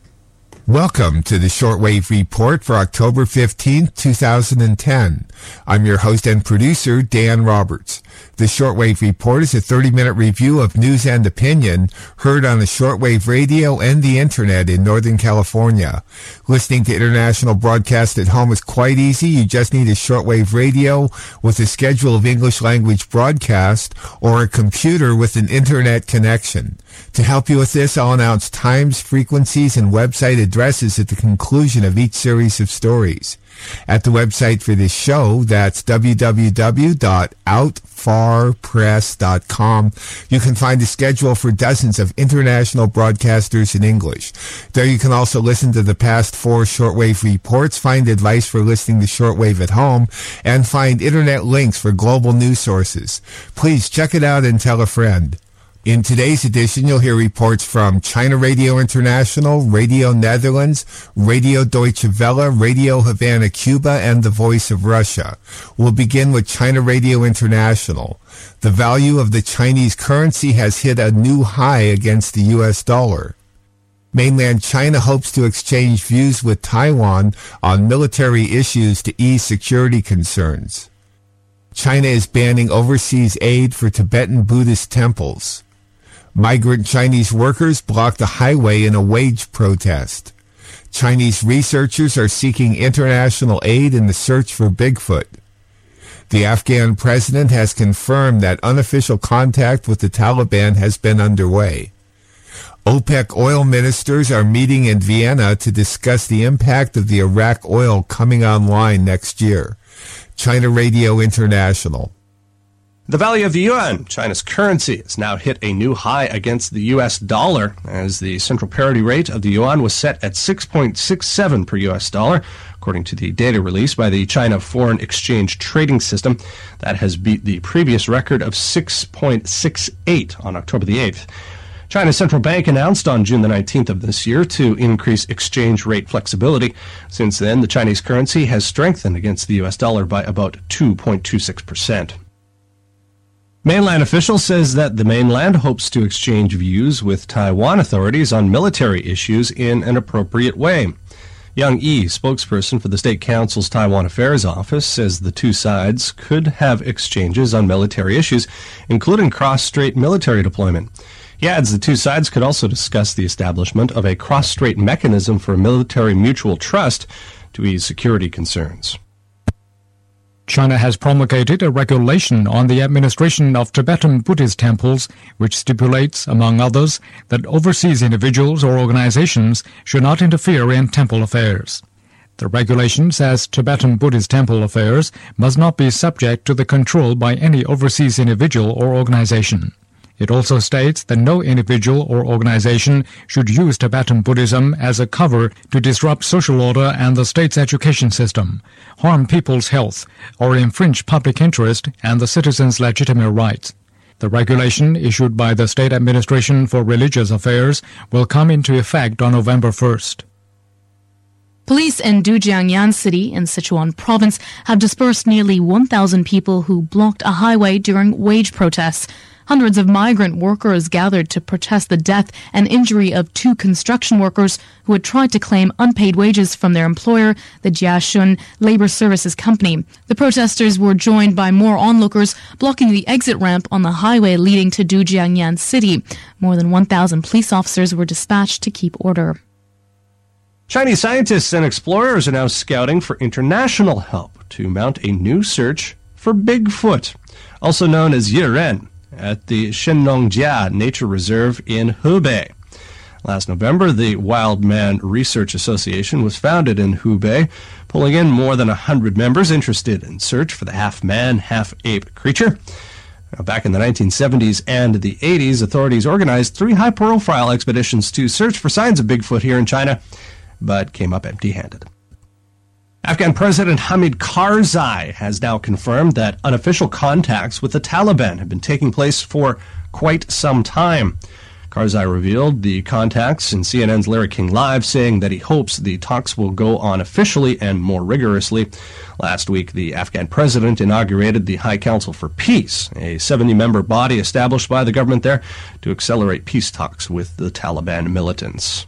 Welcome to the Shortwave Report for October fifteenth, two thousand ten. I'm your host and producer, Dan Roberts. The Shortwave Report is a thirty-minute review of news and opinion heard on the shortwave radio and the internet in Northern California. Listening to international broadcast at home is quite easy. You just need a shortwave radio with a schedule of English language broadcast or a computer with an internet connection. To help you with this, I'll announce times, frequencies, and website addresses at the conclusion of each series of stories. At the website for this show, that's w w w dot outfar press dot com, you can find a schedule for dozens of international broadcasters in English. There you can also listen to the past four shortwave reports, find advice for listening to shortwave at home, and find internet links for global news sources. Please check it out and tell a friend. In today's edition, you'll hear reports from China Radio International, Radio Netherlands, Radio Deutsche Welle, Radio Havana, Cuba, and The Voice of Russia. We'll begin with China Radio International. The value of the Chinese currency has hit a new high against the U S dollar. Mainland China hopes to exchange views with Taiwan on military issues to ease security concerns. China is banning overseas aid for Tibetan Buddhist temples. Migrant Chinese workers blocked a highway in a wage protest. Chinese researchers are seeking international aid in the search for Bigfoot. The Afghan president has confirmed that unofficial contact with the Taliban has been underway. OPEC oil ministers are meeting in Vienna to discuss the impact of the Iraq oil coming online next year. China Radio International. The value of the yuan, China's currency, has now hit a new high against the U S dollar, as the central parity rate of the yuan was set at six point six seven per U S dollar, according to the data released by the China Foreign Exchange Trading System. That has beat the previous record of six point six eight on October the eighth. China's central bank announced on June the nineteenth of this year to increase exchange rate flexibility. Since then, the Chinese currency has strengthened against the U S dollar by about two point two six percent. Mainland official says that the mainland hopes to exchange views with Taiwan authorities on military issues in an appropriate way. Yang Yi, spokesperson for the State Council's Taiwan Affairs Office, says the two sides could have exchanges on military issues, including cross-strait military deployment. He adds the two sides could also discuss the establishment of a cross-strait mechanism for military mutual trust to ease security concerns. China has promulgated a regulation on the administration of Tibetan Buddhist temples, which stipulates, among others, that overseas individuals or organizations should not interfere in temple affairs. The regulation says Tibetan Buddhist temple affairs must not be subject to the control by any overseas individual or organization. It also states that no individual or organization should use Tibetan Buddhism as a cover to disrupt social order and the state's education system, harm people's health, or infringe public interest and the citizens' legitimate rights. The regulation, issued by the State Administration for Religious Affairs, will come into effect on November first. Police in Dujiangyan City in Sichuan province have dispersed nearly one thousand people who blocked a highway during wage protests. Hundreds of migrant workers gathered to protest the death and injury of two construction workers who had tried to claim unpaid wages from their employer, the Jiashun Labor Services Company. The protesters were joined by more onlookers blocking the exit ramp on the highway leading to Dujiangyan City. More than one thousand police officers were dispatched to keep order. Chinese scientists and explorers are now scouting for international help to mount a new search for Bigfoot, also known as Yiren, at the Shennongjia Nature Reserve in Hubei. Last November, the Wildman Research Association was founded in Hubei, pulling in more than one hundred members interested in search for the half-man, half-ape creature. Now, back in the nineteen seventies and the eighties, authorities organized three high-profile expeditions to search for signs of Bigfoot here in China, but came up empty-handed. Afghan President Hamid Karzai has now confirmed that unofficial contacts with the Taliban have been taking place for quite some time. Karzai revealed the contacts in C N N's Larry King Live, saying that he hopes the talks will go on officially and more rigorously. Last week, the Afghan president inaugurated the High Council for Peace, a seventy-member body established by the government there to accelerate peace talks with the Taliban militants.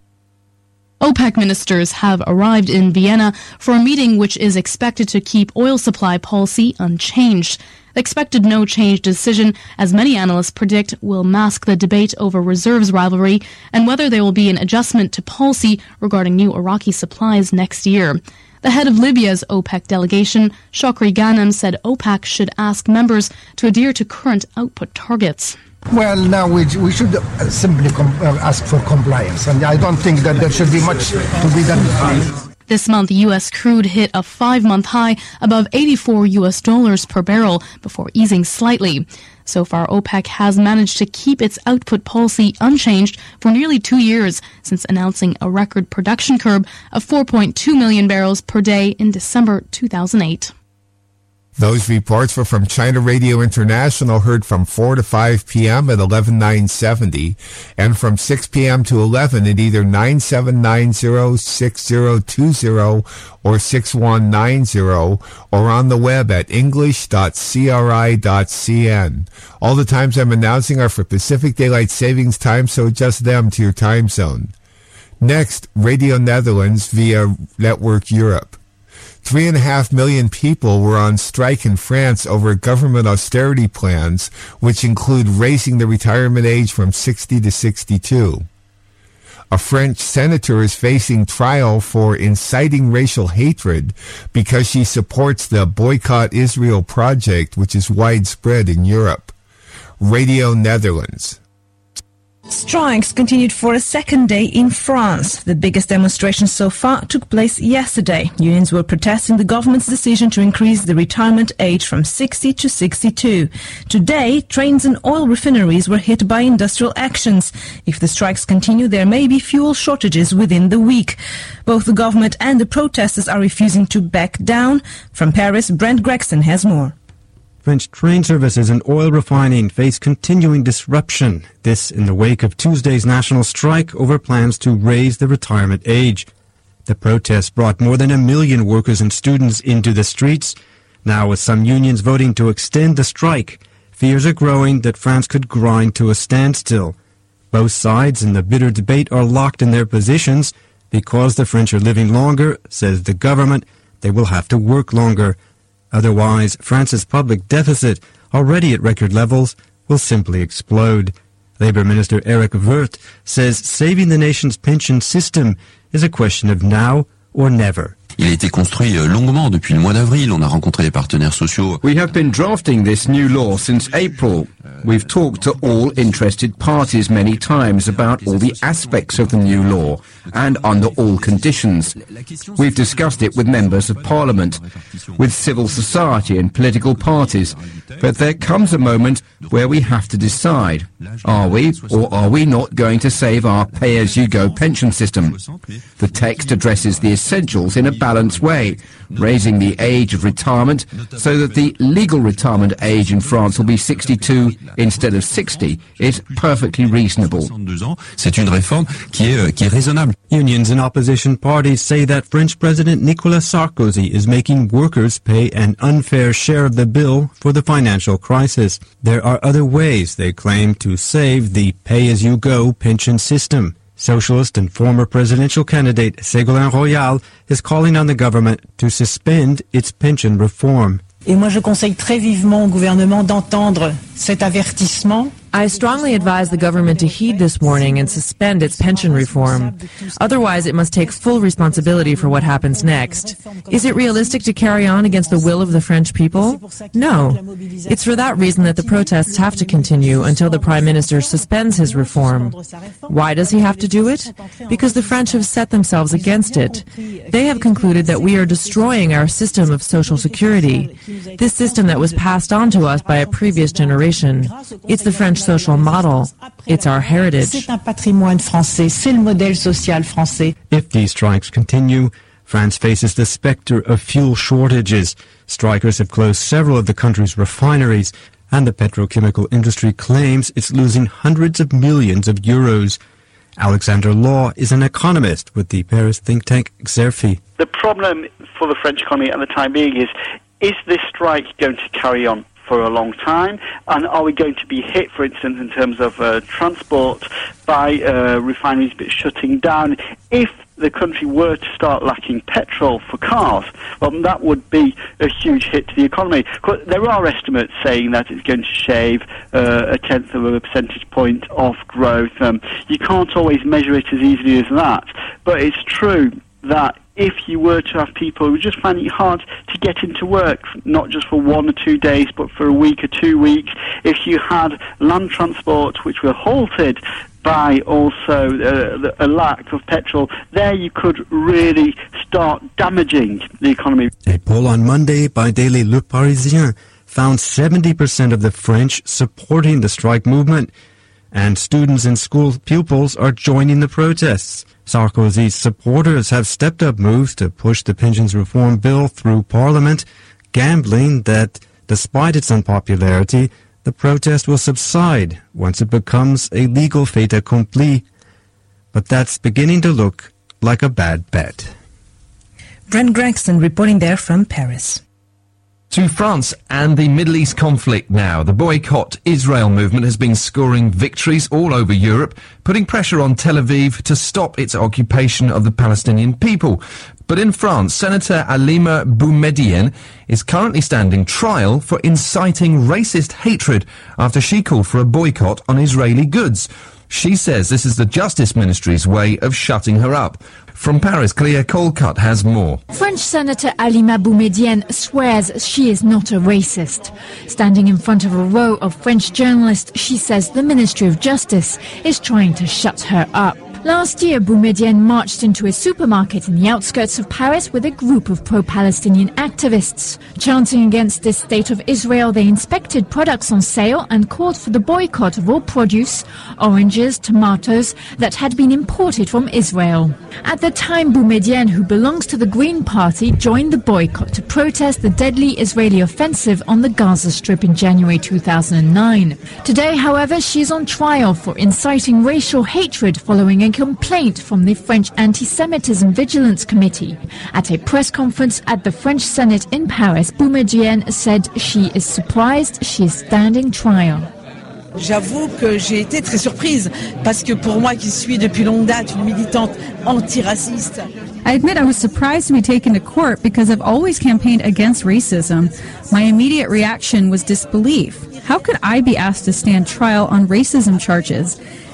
OPEC ministers have arrived in Vienna for a meeting which is expected to keep oil supply policy unchanged. The expected no-change decision, as many analysts predict, will mask the debate over reserves rivalry and whether there will be an adjustment to policy regarding new Iraqi supplies next year. The head of Libya's OPEC delegation, Shokri Ghanem, said OPEC should ask members to adhere to current output targets. Well, now we, we should simply com- uh, ask for compliance, and I don't think that there should be much to be done. This month, U S crude hit a five-month high above eighty-four U S dollars per barrel before easing slightly. So far, OPEC has managed to keep its output policy unchanged for nearly two years since announcing a record production curb of four point two million barrels per day in December two thousand eight. Those reports were from China Radio International, heard from four to five p.m. at eleven nine seventy, and from six p.m. to eleven at either nine seven nine zero, six zero two zero or six one nine zero, or on the web at english dot c r i dot c n. All the times I'm announcing are for Pacific Daylight Savings Time, so adjust them to your time zone. Next, Radio Netherlands via Network Europe. Three and a half million people were on strike in France over government austerity plans, which include raising the retirement age from sixty to sixty-two. A French senator is facing trial for inciting racial hatred because she supports the Boycott Israel project, which is widespread in Europe. Radio Netherlands. Strikes continued for a second day in France. The biggest demonstration so far took place yesterday. Unions were protesting the government's decision to increase the retirement age from sixty to sixty-two. Today, trains and oil refineries were hit by industrial actions. If the strikes continue, there may be fuel shortages within the week. Both the government and the protesters are refusing to back down. From Paris, Brent Gregson has more. French train services and oil refining face continuing disruption. This in the wake of Tuesday's national strike over plans to raise the retirement age. The protests brought more than a million workers and students into the streets. Now, with some unions voting to extend the strike, fears are growing that France could grind to a standstill. Both sides in the bitter debate are locked in their positions. Because the French are living longer, says the government, they will have to work longer. Otherwise, France's public deficit, already at record levels, will simply explode. Labour Minister Eric Woerth says saving the nation's pension system is a question of now or never. Il a été construit longuement depuis le mois d'avril. On a rencontré les partenaires sociaux. We have been drafting this new law since April. We've talked to all interested parties many times about all the aspects of the new law and under all conditions. We've discussed it with members of parliament, with civil society and political parties. But there comes a moment where we have to decide, are we or are we not going to save our pay-as-you-go pension system? The text addresses the essentials in a balanced way, raising the age of retirement so that the legal retirement age in France will be sixty-two instead of sixty is perfectly reasonable. C'est une réforme qui est, qui est raisonnable. Unions and opposition parties say that French President Nicolas Sarkozy is making workers pay an unfair share of the bill for the financial crisis. There are other ways, they claim, to save the pay-as-you-go pension system. Socialist and former presidential candidate Ségolène Royal is calling on the government to suspend its pension reform. Et moi, je conseille très vivement au gouvernement d'entendre cet avertissement. I strongly advise the government to heed this warning and suspend its pension reform. Otherwise, it must take full responsibility for what happens next. Is it realistic to carry on against the will of the French people? No. It's for that reason that the protests have to continue until the Prime Minister suspends his reform. Why does he have to do it? Because the French have set themselves against it. They have concluded that we are destroying our system of social security, this system that was passed on to us by a previous generation. It's the French social model. It's our heritage. C'est un patrimoine français, c'est le modèle social français. If these strikes continue, France faces the specter of fuel shortages. Strikers have closed several of the country's refineries, and the petrochemical industry claims it's losing hundreds of millions of euros. Alexander Law is an economist with the Paris think tank Xerfi. The problem for the French economy at the time being is, is this strike going to carry on for a long time, and are we going to be hit, for instance, in terms of uh, transport by uh, refineries shutting down? If the country were to start lacking petrol for cars, well, that would be a huge hit to the economy. There are estimates saying that it's going to shave uh, a tenth of a percentage point off growth. Um, you can't always measure it as easily as that, but it's true that if you were to have people who just find it hard to get into work, not just for one or two days, but for a week or two weeks, if you had land transport which were halted by also uh, a lack of petrol, there you could really start damaging the economy. A poll on Monday by daily Le Parisien found seventy percent of the French supporting the strike movement, and students and school pupils are joining the protests. Sarkozy's supporters have stepped up moves to push the pensions reform bill through Parliament, gambling that, despite its unpopularity, the protest will subside once it becomes a legal fait accompli. But that's beginning to look like a bad bet. Brent Gregson reporting there from Paris. To France and the Middle East conflict now. The Boycott Israel movement has been scoring victories all over Europe, putting pressure on Tel Aviv to stop its occupation of the Palestinian people. But in France, Senator Halima Boumediene is currently standing trial for inciting racist hatred after she called for a boycott on Israeli goods. She says this is the Justice Ministry's way of shutting her up. From Paris, Clea Colcutt has more. French Senator Halima Boumediene swears she is not a racist. Standing in front of a row of French journalists, she says the Ministry of Justice is trying to shut her up. Last year, Boumediene marched into a supermarket in the outskirts of Paris with a group of pro-Palestinian activists. Chanting against the state of Israel, they inspected products on sale and called for the boycott of all produce, oranges, tomatoes, that had been imported from Israel. At the time, Boumediene, who belongs to the Green Party, joined the boycott to protest the deadly Israeli offensive on the Gaza Strip in January two thousand nine. Today, however, she is on trial for inciting racial hatred following a complaint from the French Anti-Semitism Vigilance Committee. At a press conference at the French Senate in Paris, Boumediene said she is surprised she is standing trial. J'avoue que j'ai été très surprise parce que pour moi qui suis depuis longue date une militante antiraciste. I admit I was surprised to be taken to court because I've always campaigned against racism. My immediate reaction was disbelief. How could I be asked to stand trial on racism charges?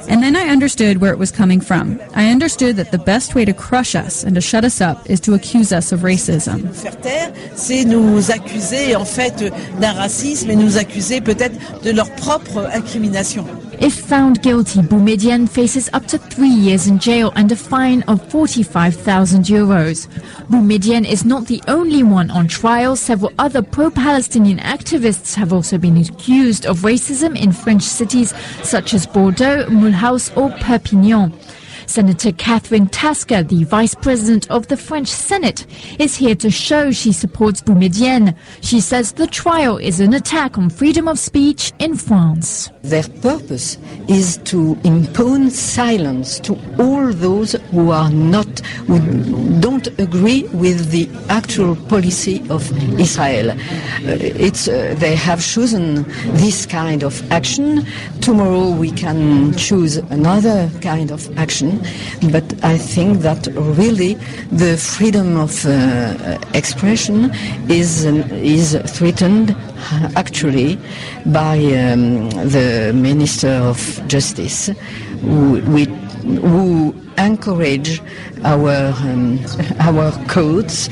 And then I understood where it was coming from. I understood that the best way to crush us and to shut us up is to accuse us of racism. Faire taire, c'est nous accuser en fait d'un racisme et nous accuser peut-être de leur propre incrimination. If found guilty, Boumediene faces up to three years in jail and a fine of forty-five thousand euros. Boumediene is not the only one on trial. Several other pro-Palestinian activists have also been accused of racism in French cities such as Bordeaux, Mulhouse or Perpignan. Senator Catherine Tasker, the Vice President of the French Senate, is here to show she supports Boumediene. She says the trial is an attack on freedom of speech in France. Their purpose is to impose silence to all those who are not, who don't agree with the actual policy of Israel. Uh, it's, uh, they have chosen this kind of action. Tomorrow we can choose another kind of action. But I think that really the freedom of uh, expression is um, is threatened uh, actually by um, the Minister of Justice, who, we, who encourage our um, our courts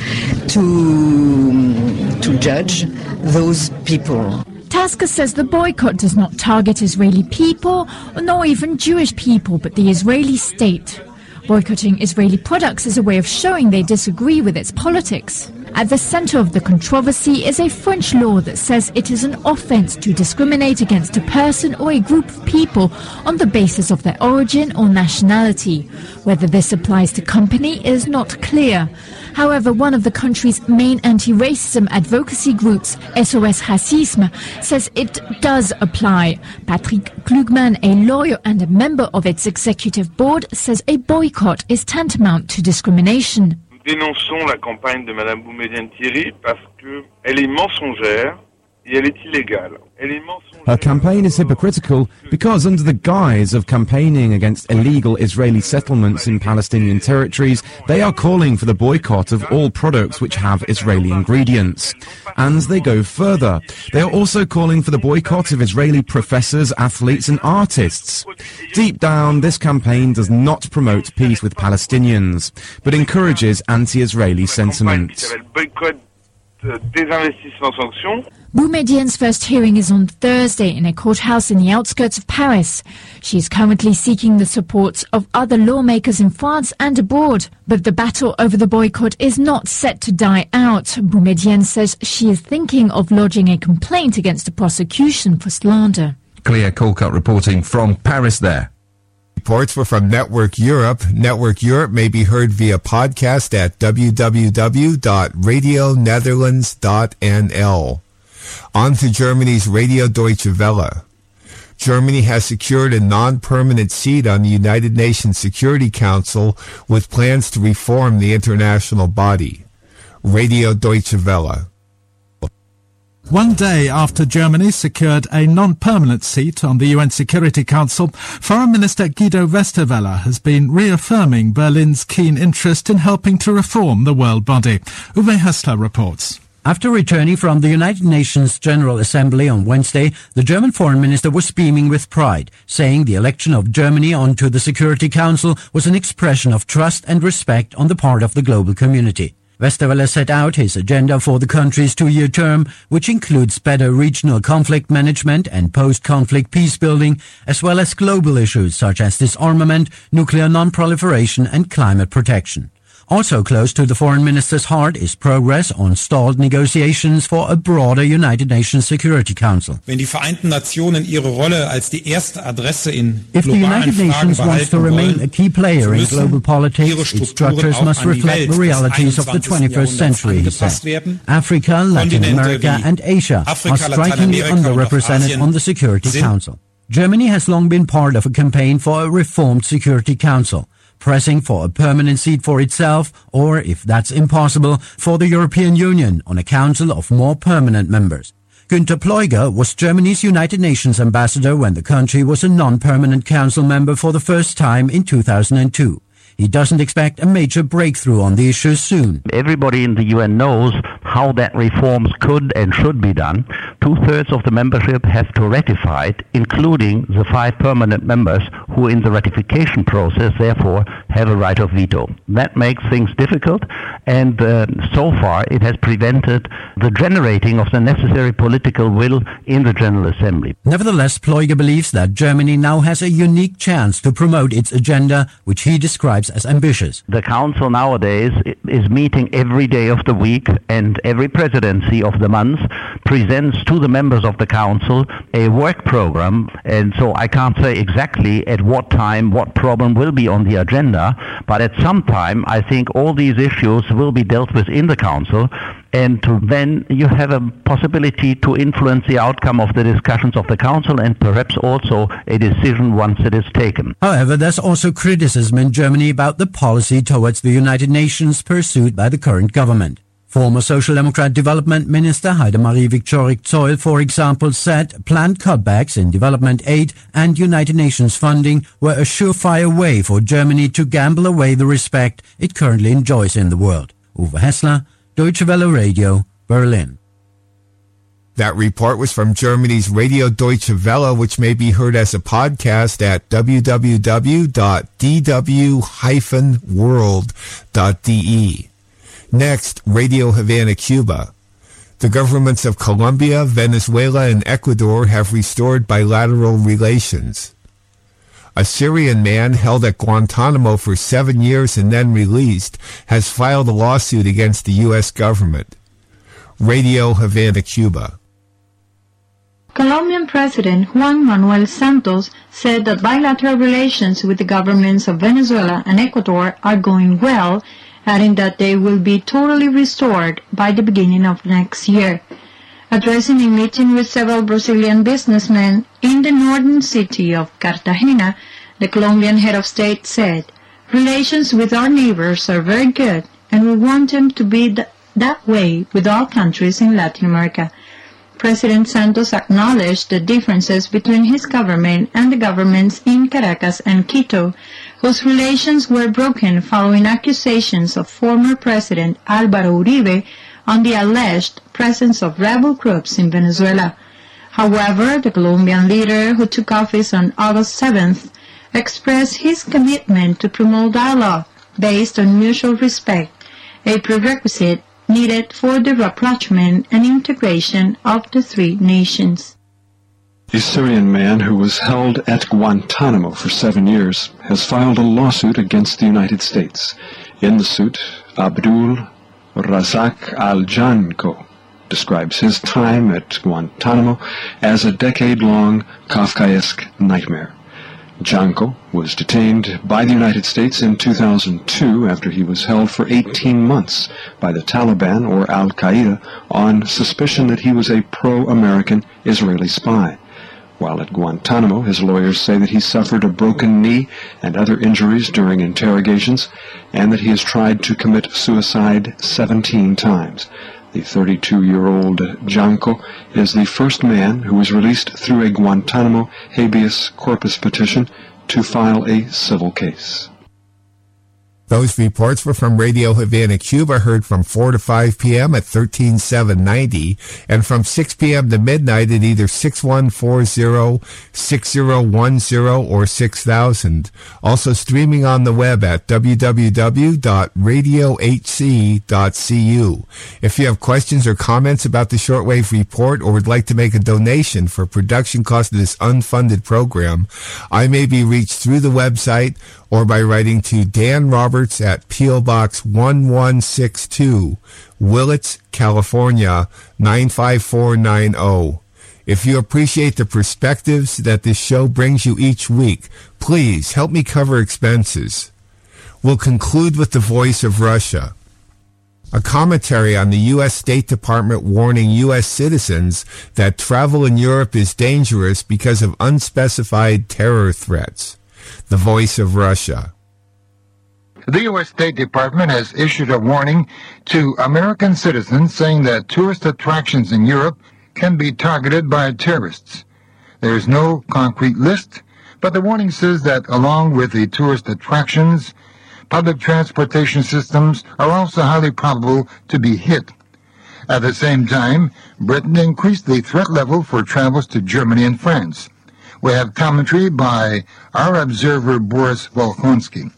to to judge those people. Tasker says the boycott does not target Israeli people, nor even Jewish people, but the Israeli state. Boycotting Israeli products is a way of showing they disagree with its politics. At the center of the controversy is a French law that says it is an offense to discriminate against a person or a group of people on the basis of their origin or nationality. Whether this applies to company is not clear. However, one of the country's main anti-racism advocacy groups, S O S Racisme, says it does apply. Patrick Klugman, a lawyer and a member of its executive board, says a boycott is tantamount to discrimination. Nous dénonçons la campagne de Madame Boumediene-Thierry parce qu'elle est mensongère et elle est illégale. Elle est mensongère. Her campaign is hypocritical because under the guise of campaigning against illegal Israeli settlements in Palestinian territories, they are calling for the boycott of all products which have Israeli ingredients. And they go further. They are also calling for the boycott of Israeli professors, athletes and artists. Deep down, this campaign does not promote peace with Palestinians, but encourages anti-Israeli sentiment. Boumediene's first hearing is on Thursday in a courthouse in the outskirts of Paris. She is currently seeking the support of other lawmakers in France and abroad. But the battle over the boycott is not set to die out. Boumediene says she is thinking of lodging a complaint against the prosecution for slander. Clear Colcutt reporting from Paris there. Reports were from Network Europe. Network Europe may be heard via podcast at w w w dot radio netherlands dot n l. On to Germany's Radio Deutsche Welle. Germany has secured a non-permanent seat on the United Nations Security Council with plans to reform the international body. Radio Deutsche Welle. One day after Germany secured a non-permanent seat on the U N Security Council, Foreign Minister Guido Westerwelle has been reaffirming Berlin's keen interest in helping to reform the world body. Uwe Hessler reports. After returning from the United Nations General Assembly on Wednesday, the German foreign minister was beaming with pride, saying the election of Germany onto the Security Council was an expression of trust and respect on the part of the global community. Westerwelle set out his agenda for the country's two-year term, which includes better regional conflict management and post-conflict peace building, as well as global issues such as disarmament, nuclear non-proliferation and climate protection. Also close to the foreign minister's heart is progress on stalled negotiations for a broader United Nations Security Council. Wenn die Vereinten Nationen ihre Rolle als die erste Adresse in If the United Nations wants to remain a key player in global politics, its structures must reflect the realities of the twenty-first century, he said. Africa, Latin America and Asia are strikingly underrepresented on the Security Council. Germany has long been part of a campaign for a reformed Security Council, pressing for a permanent seat for itself, or, if that's impossible, for the European Union on a council of more permanent members. Günter Pleuger was Germany's United Nations ambassador when the country was a non-permanent council member for the first time in two thousand two. He doesn't expect a major breakthrough on the issue soon. Everybody in the U N knows how that reforms could and should be done, two-thirds of the membership have to ratify it, including the five permanent members who in the ratification process therefore have a right of veto. That makes things difficult, and uh, so far it has prevented the generating of the necessary political will in the General Assembly. Nevertheless, Ploeger believes that Germany now has a unique chance to promote its agenda, which he describes as ambitious. The Council nowadays is meeting every day of the week, and every presidency of the month presents to the members of the Council a work program, and so I can't say exactly at what time what problem will be on the agenda, but at some time I think all these issues will be dealt with in the Council, and to then you have a possibility to influence the outcome of the discussions of the Council and perhaps also a decision once it is taken. However, there's also criticism in Germany about the policy towards the United Nations pursued by the current government. Former Social Democrat Development Minister Heidemarie Viktorik-Zoll, for example, said planned cutbacks in development aid and United Nations funding were a surefire way for Germany to gamble away the respect it currently enjoys in the world. Uwe Hessler, Deutsche Welle Radio, Berlin. That report was from Germany's Radio Deutsche Welle, which may be heard as a podcast at w w w dot d w dash world dot d e. Next, Radio Havana, Cuba. The governments of Colombia, Venezuela, and Ecuador have restored bilateral relations. A Syrian man held at Guantanamo for seven years and then released has filed a lawsuit against the U S government. Radio Havana, Cuba. Colombian President Juan Manuel Santos said that bilateral relations with the governments of Venezuela and Ecuador are going well, adding that they will be totally restored by the beginning of next year. Addressing a meeting with several Brazilian businessmen in the northern city of Cartagena, the Colombian head of state said, "Relations with our neighbors are very good, and we want them to be th- that way with all countries in Latin America." President Santos acknowledged the differences between his government and the governments in Caracas and Quito, whose relations were broken following accusations of former President Álvaro Uribe on the alleged presence of rebel groups in Venezuela. However, the Colombian leader, who took office on August seventh, expressed his commitment to promote dialogue based on mutual respect, a prerequisite needed for the rapprochement and integration of the three nations. A Syrian man who was held at Guantanamo for seven years has filed a lawsuit against the United States. In the suit, Abdul Razak Al-Janko describes his time at Guantanamo as a decade-long Kafkaesque nightmare. Janko was detained by the United States in two thousand two after he was held for eighteen months by the Taliban or Al-Qaeda on suspicion that he was a pro-American Israeli spy. While at Guantanamo, his lawyers say that he suffered a broken knee and other injuries during interrogations, and that he has tried to commit suicide seventeen times. The thirty-two-year-old Janko is the first man who was released through a Guantanamo habeas corpus petition to file a civil case. Those reports were from Radio Havana, Cuba, heard from four to five p.m. at thirteen seven ninety, and from six p.m. to midnight at either six one four zero, six zero one zero, or six thousand. Also streaming on the web at w w w dot radio h c dot c u. If you have questions or comments about the Shortwave Report or would like to make a donation for production costs of this unfunded program, I may be reached through the website or by writing to Dan Roberts at P O. Box one one six two, Willits, California, nine five four nine zero. If you appreciate the perspectives that this show brings you each week, please help me cover expenses. We'll conclude with the voice of Russia. A commentary on the U S State Department warning U S citizens that travel in Europe is dangerous because of unspecified terror threats. The voice of Russia. The U S State Department has issued a warning to American citizens saying that tourist attractions in Europe can be targeted by terrorists. There is no concrete list, but the warning says that along with the tourist attractions, public transportation systems are also highly probable to be hit. At the same time, Britain increased the threat level for travels to Germany and France. We have commentary by our observer Boris Volkonsky.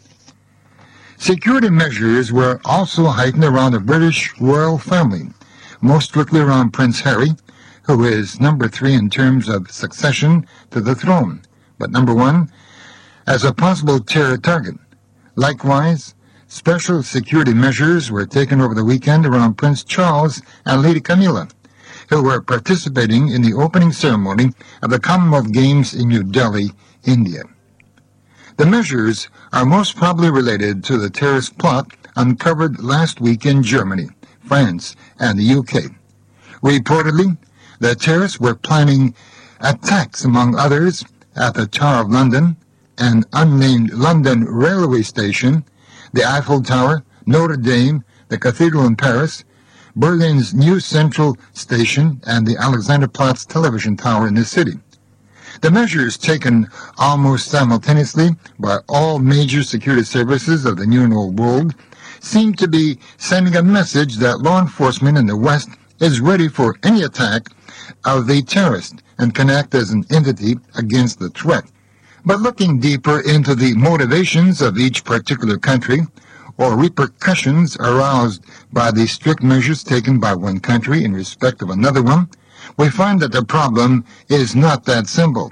Security measures were also heightened around the British royal family, most strictly around Prince Harry, who is number three in terms of succession to the throne, but number one as a possible terror target. Likewise, special security measures were taken over the weekend around Prince Charles and Lady Camilla, who were participating in the opening ceremony of the Commonwealth Games in New Delhi, India. The measures are most probably related to the terrorist plot uncovered last week in Germany, France, and the U K. Reportedly, the terrorists were planning attacks, among others, at the Tower of London, an unnamed London railway station, the Eiffel Tower, Notre Dame, the Cathedral in Paris, Berlin's new Central Station, and the Alexanderplatz television tower in the city. The measures taken almost simultaneously by all major security services of the New and Old World seem to be sending a message that law enforcement in the West is ready for any attack of the terrorist and can act as an entity against the threat. But looking deeper into the motivations of each particular country, or repercussions aroused by the strict measures taken by one country in respect of another one, we find that the problem is not that simple.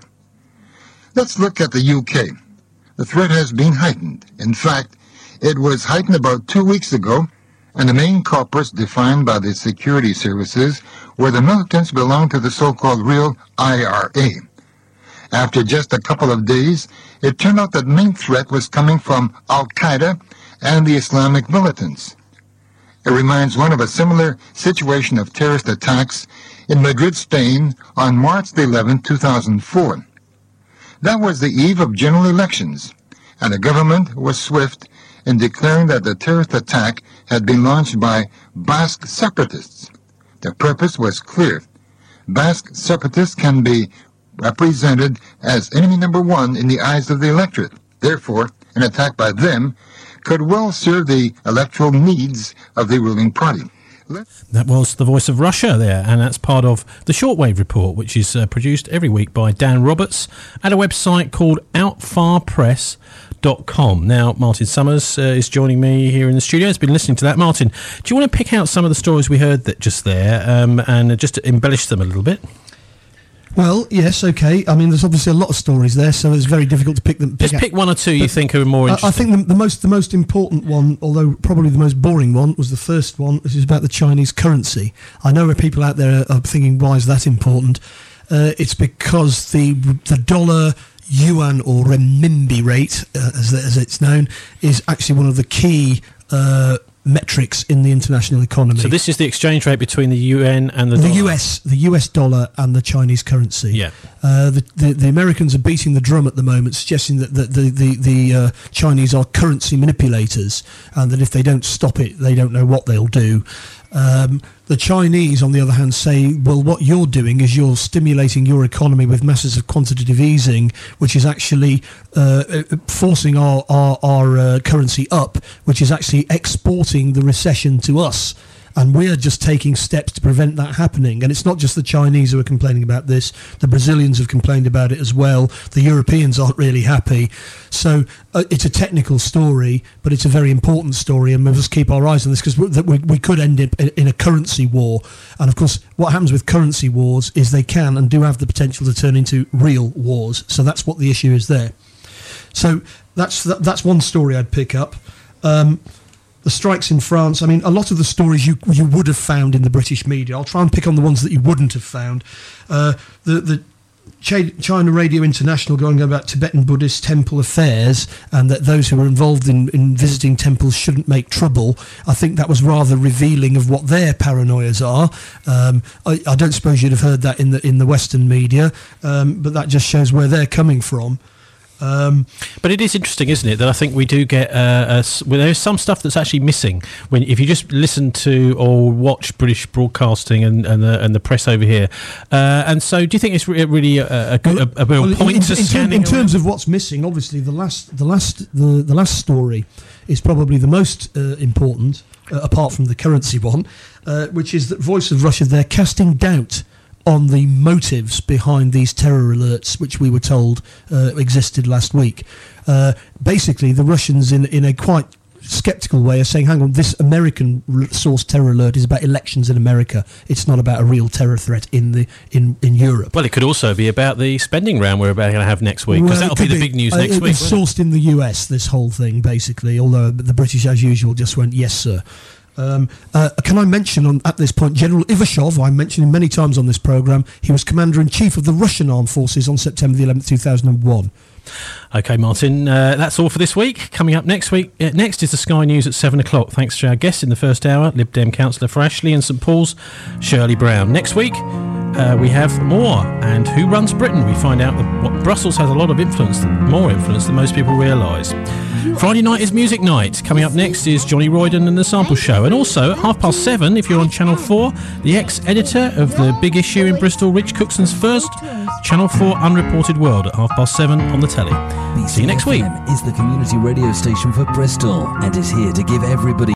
Let's look at the U K. The threat has been heightened. In fact, it was heightened about two weeks ago, and the main culprits defined by the security services were the militants belonging to the so-called real I R A. After just a couple of days, it turned out that the main threat was coming from Al-Qaeda and the Islamic militants. It reminds one of a similar situation of terrorist attacks in Madrid, Spain, on March the eleventh, two thousand four. That was the eve of general elections, and the government was swift in declaring that the terrorist attack had been launched by Basque separatists. The purpose was clear. Basque separatists can be represented as enemy number one in the eyes of the electorate. Therefore, an attack by them could well serve the electoral needs of the ruling party. That was the voice of Russia there, and that's part of the Shortwave Report, which is uh, produced every week by Dan Roberts at a website called outfar press dot com. Now, Martin Summers uh, is joining me here in the studio. He's been listening to that. Martin, do you want to pick out some of the stories we heard that just there um, and just to embellish them a little bit? Well, yes, okay. I mean, there's obviously a lot of stories there, so it's very difficult to pick them. Pick Just pick out. one or two you but think are more interesting. I think the, the most the most important one, although probably the most boring one, was the first one, which is about the Chinese currency. I know where people out there are, are thinking, why is that important? Uh, it's because the the dollar, yuan or renminbi rate, uh, as, as it's known, is actually one of the key uh, metrics in the international economy. So this is the exchange rate between the U N and the, the dollar. U S, the U S dollar and the Chinese currency. Yeah. Uh, the, the the Americans are beating the drum at the moment, suggesting that the the the, the uh, Chinese are currency manipulators, and that if they don't stop it, they don't know what they'll do. Um, the Chinese, on the other hand, say, well, what you're doing is you're stimulating your economy with measures of quantitative easing, which is actually uh, forcing our, our, our uh, currency up, which is actually exporting the recession to us. And we're just taking steps to prevent that happening. And it's not just the Chinese who are complaining about this. The Brazilians have complained about it as well. The Europeans aren't really happy. So uh, it's a technical story, but it's a very important story. And we must keep our eyes on this because we, we could end up in, in a currency war. And of course, what happens with currency wars is they can and do have the potential to turn into real wars. So that's what the issue is there. So that's that's one story I'd pick up. Um, The strikes in France, I mean, a lot of the stories you you would have found in the British media. I'll try and pick on the ones that you wouldn't have found. Uh, the the China Radio International going about Tibetan Buddhist temple affairs and that those who are involved in, in visiting temples shouldn't make trouble. I think that was rather revealing of what their paranoias are. Um, I, I don't suppose you'd have heard that in the in the Western media, um, but that just shows where they're coming from. Um, but it is interesting, isn't it, that I think we do get uh, a, well, there's some stuff that's actually missing when if you just listen to or watch British broadcasting and and the, and the press over here. Uh, and so, do you think it's re- really a, a, good, a, a real well, point in, to in, scanning? In terms of what's missing, obviously the last the last the, the last story is probably the most uh, important, uh, apart from the currency one, uh, which is that Voice of Russia, they're casting doubt on the motives behind these terror alerts, which we were told uh, existed last week. Uh, basically, the Russians, in in a quite sceptical way, are saying, hang on, this American source terror alert is about elections in America. It's not about a real terror threat in the in, in Europe. Well, it could also be about the spending round we're about going to have next week, because well, that'll be the big news uh, next it week. It's sourced in the U S, this whole thing, basically, although the British, as usual, just went, yes, sir. Um, uh, can I mention on, at this point, General Ivashov, I mentioned him many times on this programme. He was Commander-in-Chief of the Russian Armed Forces on September the eleventh, two thousand one. OK, Martin, uh, that's all for this week. Coming up next week, uh, next is the Sky News at seven o'clock. Thanks to our guests in the first hour, Lib Dem Councillor for Ashley and St Paul's, Shirley Brown. Next week, uh, we have more. And who runs Britain? We find out that what Brussels has a lot of influence, more influence than most people realise. Friday night is Music Night. Coming up next is Johnny Royden and the Sample Show. And also, at half past seven, if you're on Channel four, the ex-editor of The Big Issue in Bristol, Rich Cookson's first Channel four Unreported World at half past seven on the telly. See you next week. B C F M is the community radio station for Bristol and is here to give everybody